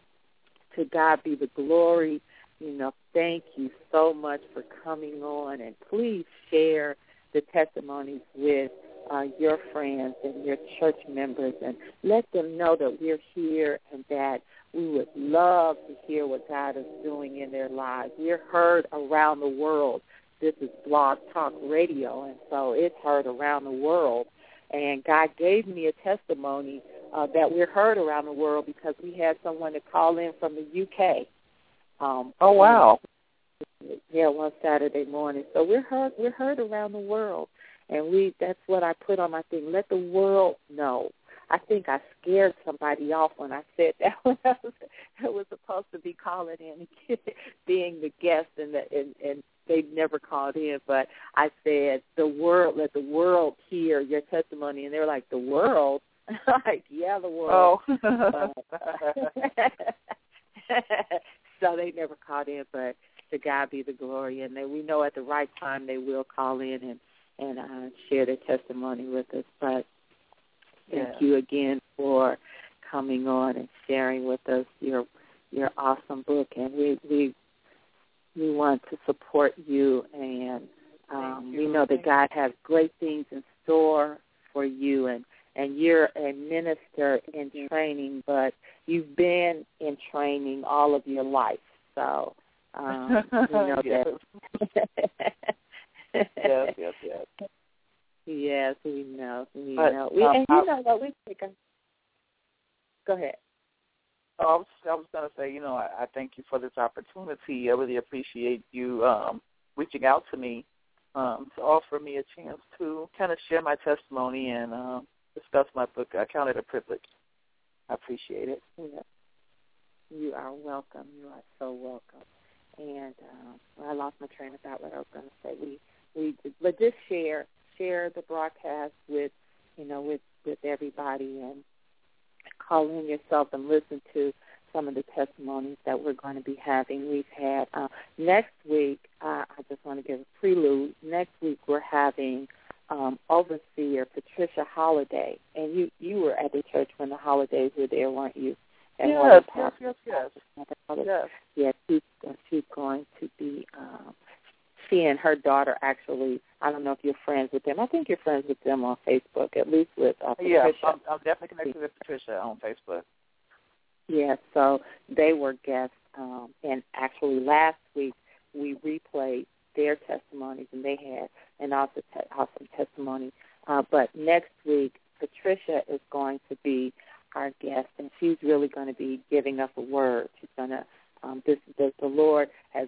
to God be the glory. You know, thank you so much for coming on, and please share the testimonies with uh, your friends and your church members, and let them know that we're here and that we would love to hear what God is doing in their lives. We're heard around the world. This is Blog Talk Radio, and so it's heard around the world. And God gave me a testimony uh, that we're heard around the world because we had someone to call in from the U K. Um, oh wow! Yeah, one Saturday morning. So we're heard. We're heard around the world, and we—that's what I put on my thing. Let the world know. I think I scared somebody off when I said that when I was, I was supposed to be calling in and being the guest, and, the, and and they never called in. But I said, the world, let the world hear your testimony, and they were like, the world? Like, yeah, the world. Oh. So they never called in, but to God be the glory. And they, we know at the right time they will call in and, and uh, share their testimony with us. But thank yeah. you again for coming on and sharing with us your your awesome book. And we we, we want to support you, and um, you. we know that thank God has great things in store for you. And And you're a minister in training, but you've been in training all of your life. So um, we know yes. that. yes, yes, yes. Yes, we know. We but, know. We, um, and you I, know what we take. A, go ahead. Oh, I was, I was going to say, you know, I, I thank you for this opportunity. I really appreciate you um, reaching out to me um, to offer me a chance to kind of share my testimony and um, discuss my book. I count it a privilege. I appreciate it. Yeah. You are welcome. You are so welcome. And um, well, I lost my train of thought. What I was going to say, we we but just share share the broadcast with you know with, with everybody, and call in yourself and listen to some of the testimonies that we're going to be having. We've had uh, next week. Uh, I just want to give a prelude. Next week we're having um, Overseer Patricia Holiday, and you you were at the church when the Holidays were there, weren't you? And yes, yes, yes, yes, yes. Yeah, she's, she's going to be, um, she and her daughter actually, I don't know if you're friends with them. I think you're friends with them on Facebook, at least with uh, Patricia. Yeah, I'm, I'm definitely connected with Patricia on Facebook. Yeah, so they were guests, um, and actually last week we replayed their testimonies, and they had an awesome, te- awesome testimony. Uh, but next week, Patricia is going to be our guest, and she's really going to be giving us a word. She's going to, um, this, this, the Lord has,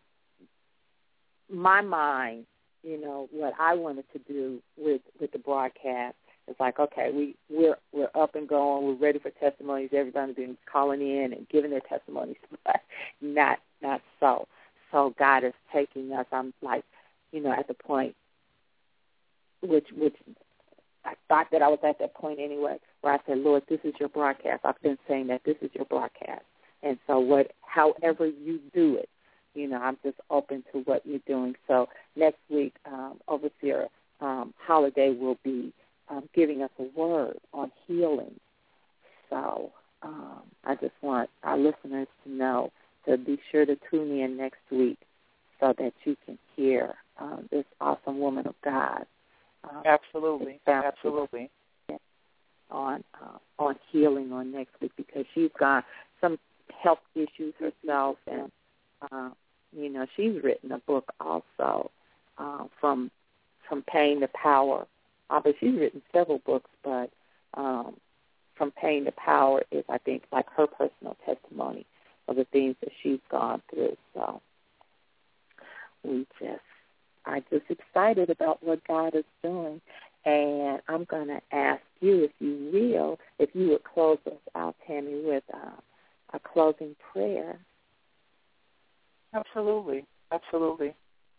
my mind, you know, what I wanted to do with, with the broadcast is like, okay, we, we're, we're up and going, we're ready for testimonies, everybody's been calling in and giving their testimonies, but not, not so. So God is taking us, I'm like, you know, at the point, which, which, I thought that I was at that point anyway, where I said, Lord, this is your broadcast. I've been saying that this is your broadcast. And so what, however you do it, you know, I'm just open to what you're doing. So next week, um, Overseer um, Holiday will be um, giving us a word on healing. So um, I just want our listeners to know to be sure to tune in next week so that you can hear um, this awesome woman of God. Um, absolutely, absolutely. On uh, on healing on next week, because she's got some health issues herself, and uh, you know she's written a book also, uh, from from pain to power. Uh, but she's written several books, but um, from pain to power is, I think, like her personal testimony of the things that she's gone through. So we just. I'm just excited about what God is doing, and I'm going to ask you, if you will, if you would close us out, Tammy, with uh, a closing prayer. Absolutely, absolutely.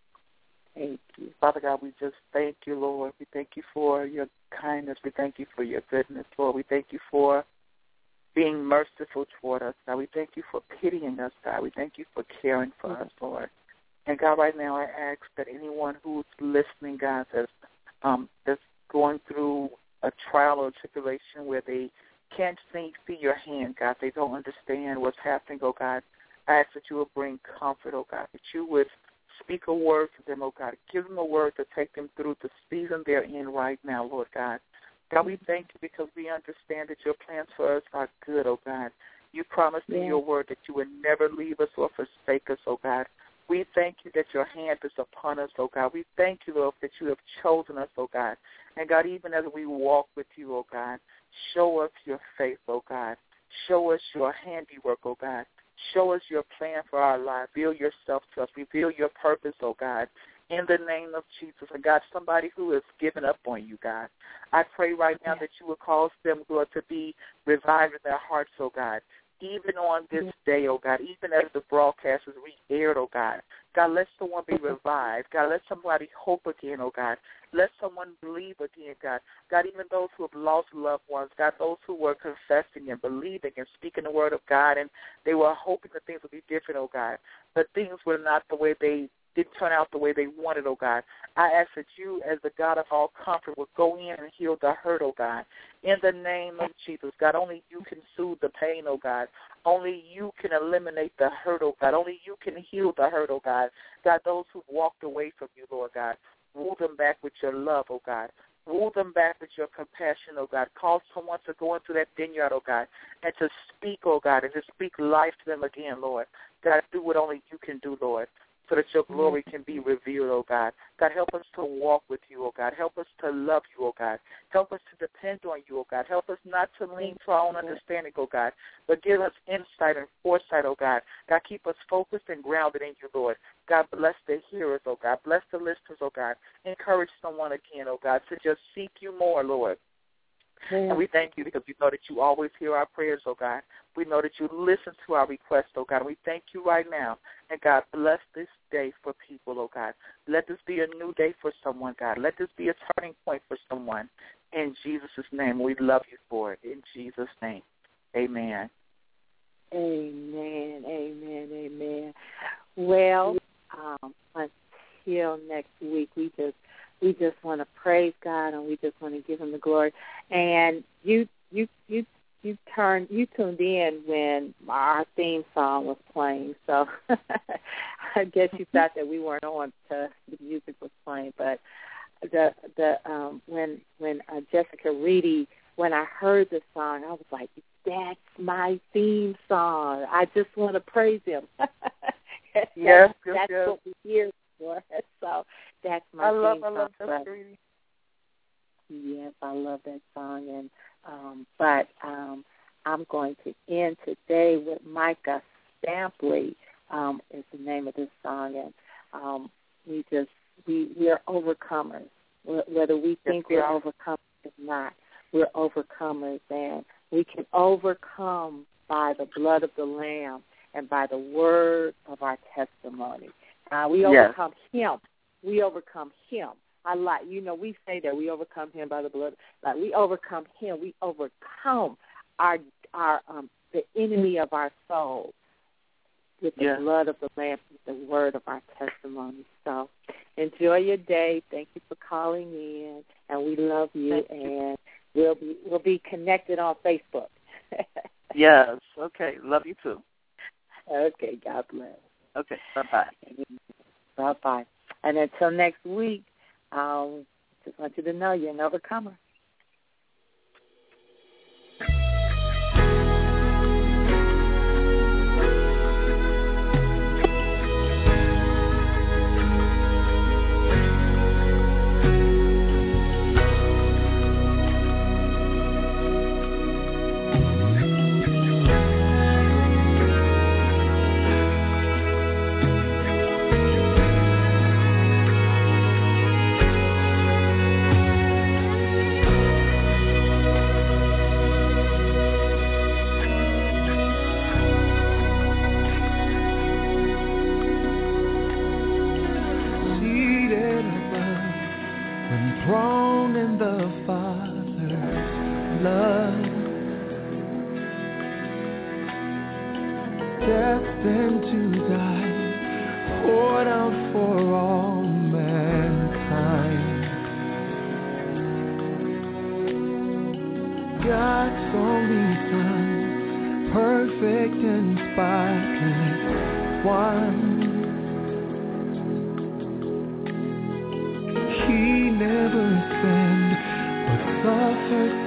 Thank you. Father God, we just thank you, Lord. We thank you for your kindness. We thank you for your goodness, Lord. We thank you for being merciful toward us, God. We thank you for pitying us, God. We thank you for caring for us, Lord. And, God, right now I ask that anyone who's listening, God, that's, um, that's going through a trial or tribulation where they can't see, see your hand, God, they don't understand what's happening, oh, God, I ask that you would bring comfort, oh, God, that you would speak a word to them, oh, God, give them a word to take them through the season they're in right now, Lord God. God, we thank you because we understand that your plans for us are good, oh, God. You promised in yeah. your word that you would never leave us or forsake us, oh, God. We thank you that your hand is upon us, oh God. We thank you, Lord, that you have chosen us, oh God. And, God, even as we walk with you, oh God, show us your faith, oh God. Show us your handiwork, oh God. Show us your plan for our life. Reveal yourself to us. Reveal your purpose, oh God. In the name of Jesus, and God, somebody who has given up on you, God, I pray right now that you will cause them, Lord, to be revived in their hearts, oh God. Even on this day, oh God, even as the broadcast is re-aired, oh God, God, let someone be revived. God, let somebody hope again, oh God. Let someone believe again, God. God, even those who have lost loved ones, God, those who were confessing and believing and speaking the word of God, and they were hoping that things would be different, oh God, but things were not the way they didn't turn out the way they wanted, oh God. I ask that you, as the God of all comfort, will go in and heal the hurt, oh God. In the name of Jesus, God, only you can soothe the pain, oh God. Only you can eliminate the hurt, oh God. Only you can heal the hurt, oh God. God, those who've walked away from you, Lord God, woo them back with your love, oh God. Woo them back with your compassion, oh God. Call someone to go into that vineyard, oh God, and to speak, oh God, and to speak life to them again, Lord. God, do what only you can do, Lord. so that your glory can be revealed, oh God. God, help us to walk with you, oh God. Help us to love you, oh God. Help us to depend on you, oh God. Help us not to lean to our own understanding, oh God, but give us insight and foresight, oh God. God, keep us focused and grounded in you, Lord. God, bless the hearers, oh God. Bless the listeners, oh God. Encourage someone again, oh God, to just seek you more, Lord. And we thank you because we know that you always hear our prayers, oh God. We know that you listen to our requests, oh God. And we thank you right now. And God, bless this day for people, oh God. Let this be a new day for someone, God. Let this be a turning point for someone. In Jesus' name, we love you for it. In Jesus' name, amen. Amen, amen, amen. Well, um, until next week, we just we just want to praise God and we just want to give Him the glory. And you you you you turned you tuned in when our theme song was playing, so I guess you thought that we weren't on because the music was playing. But the the um, when when uh, Jessica Reedy, when I heard the song, I was like, that's my theme song. I just want to praise Him. that's, yes, that's yes. what we're here for. So that's my I theme love, song. I love that, Reedy. Yes, I love that song. And um, but um, I'm going to end today with Micah Stampley. Um, is the name of this song, and um, we just we we are overcomers. Whether we think yes, we're overcomers or not, we're overcomers, and we can overcome by the blood of the Lamb and by the word of our testimony. Uh, we overcome yes. Him. We overcome Him. I like, you know, we say that we overcome Him by the blood. Like we overcome Him. We overcome our our um, the enemy of our soul with the yes. blood of the Lamb, with the word of our testimony. So enjoy your day. Thank you for calling in, and we love you. Thank and you. We'll be we'll be connected on Facebook. Yes. Okay. Love you too. Okay. God bless. Okay. Bye bye. Bye bye. And until next week, I just want you to know you're an overcomer. Destined to die, poured out for all mankind. God's only Son, perfect and spotless one. He never sinned, but suffered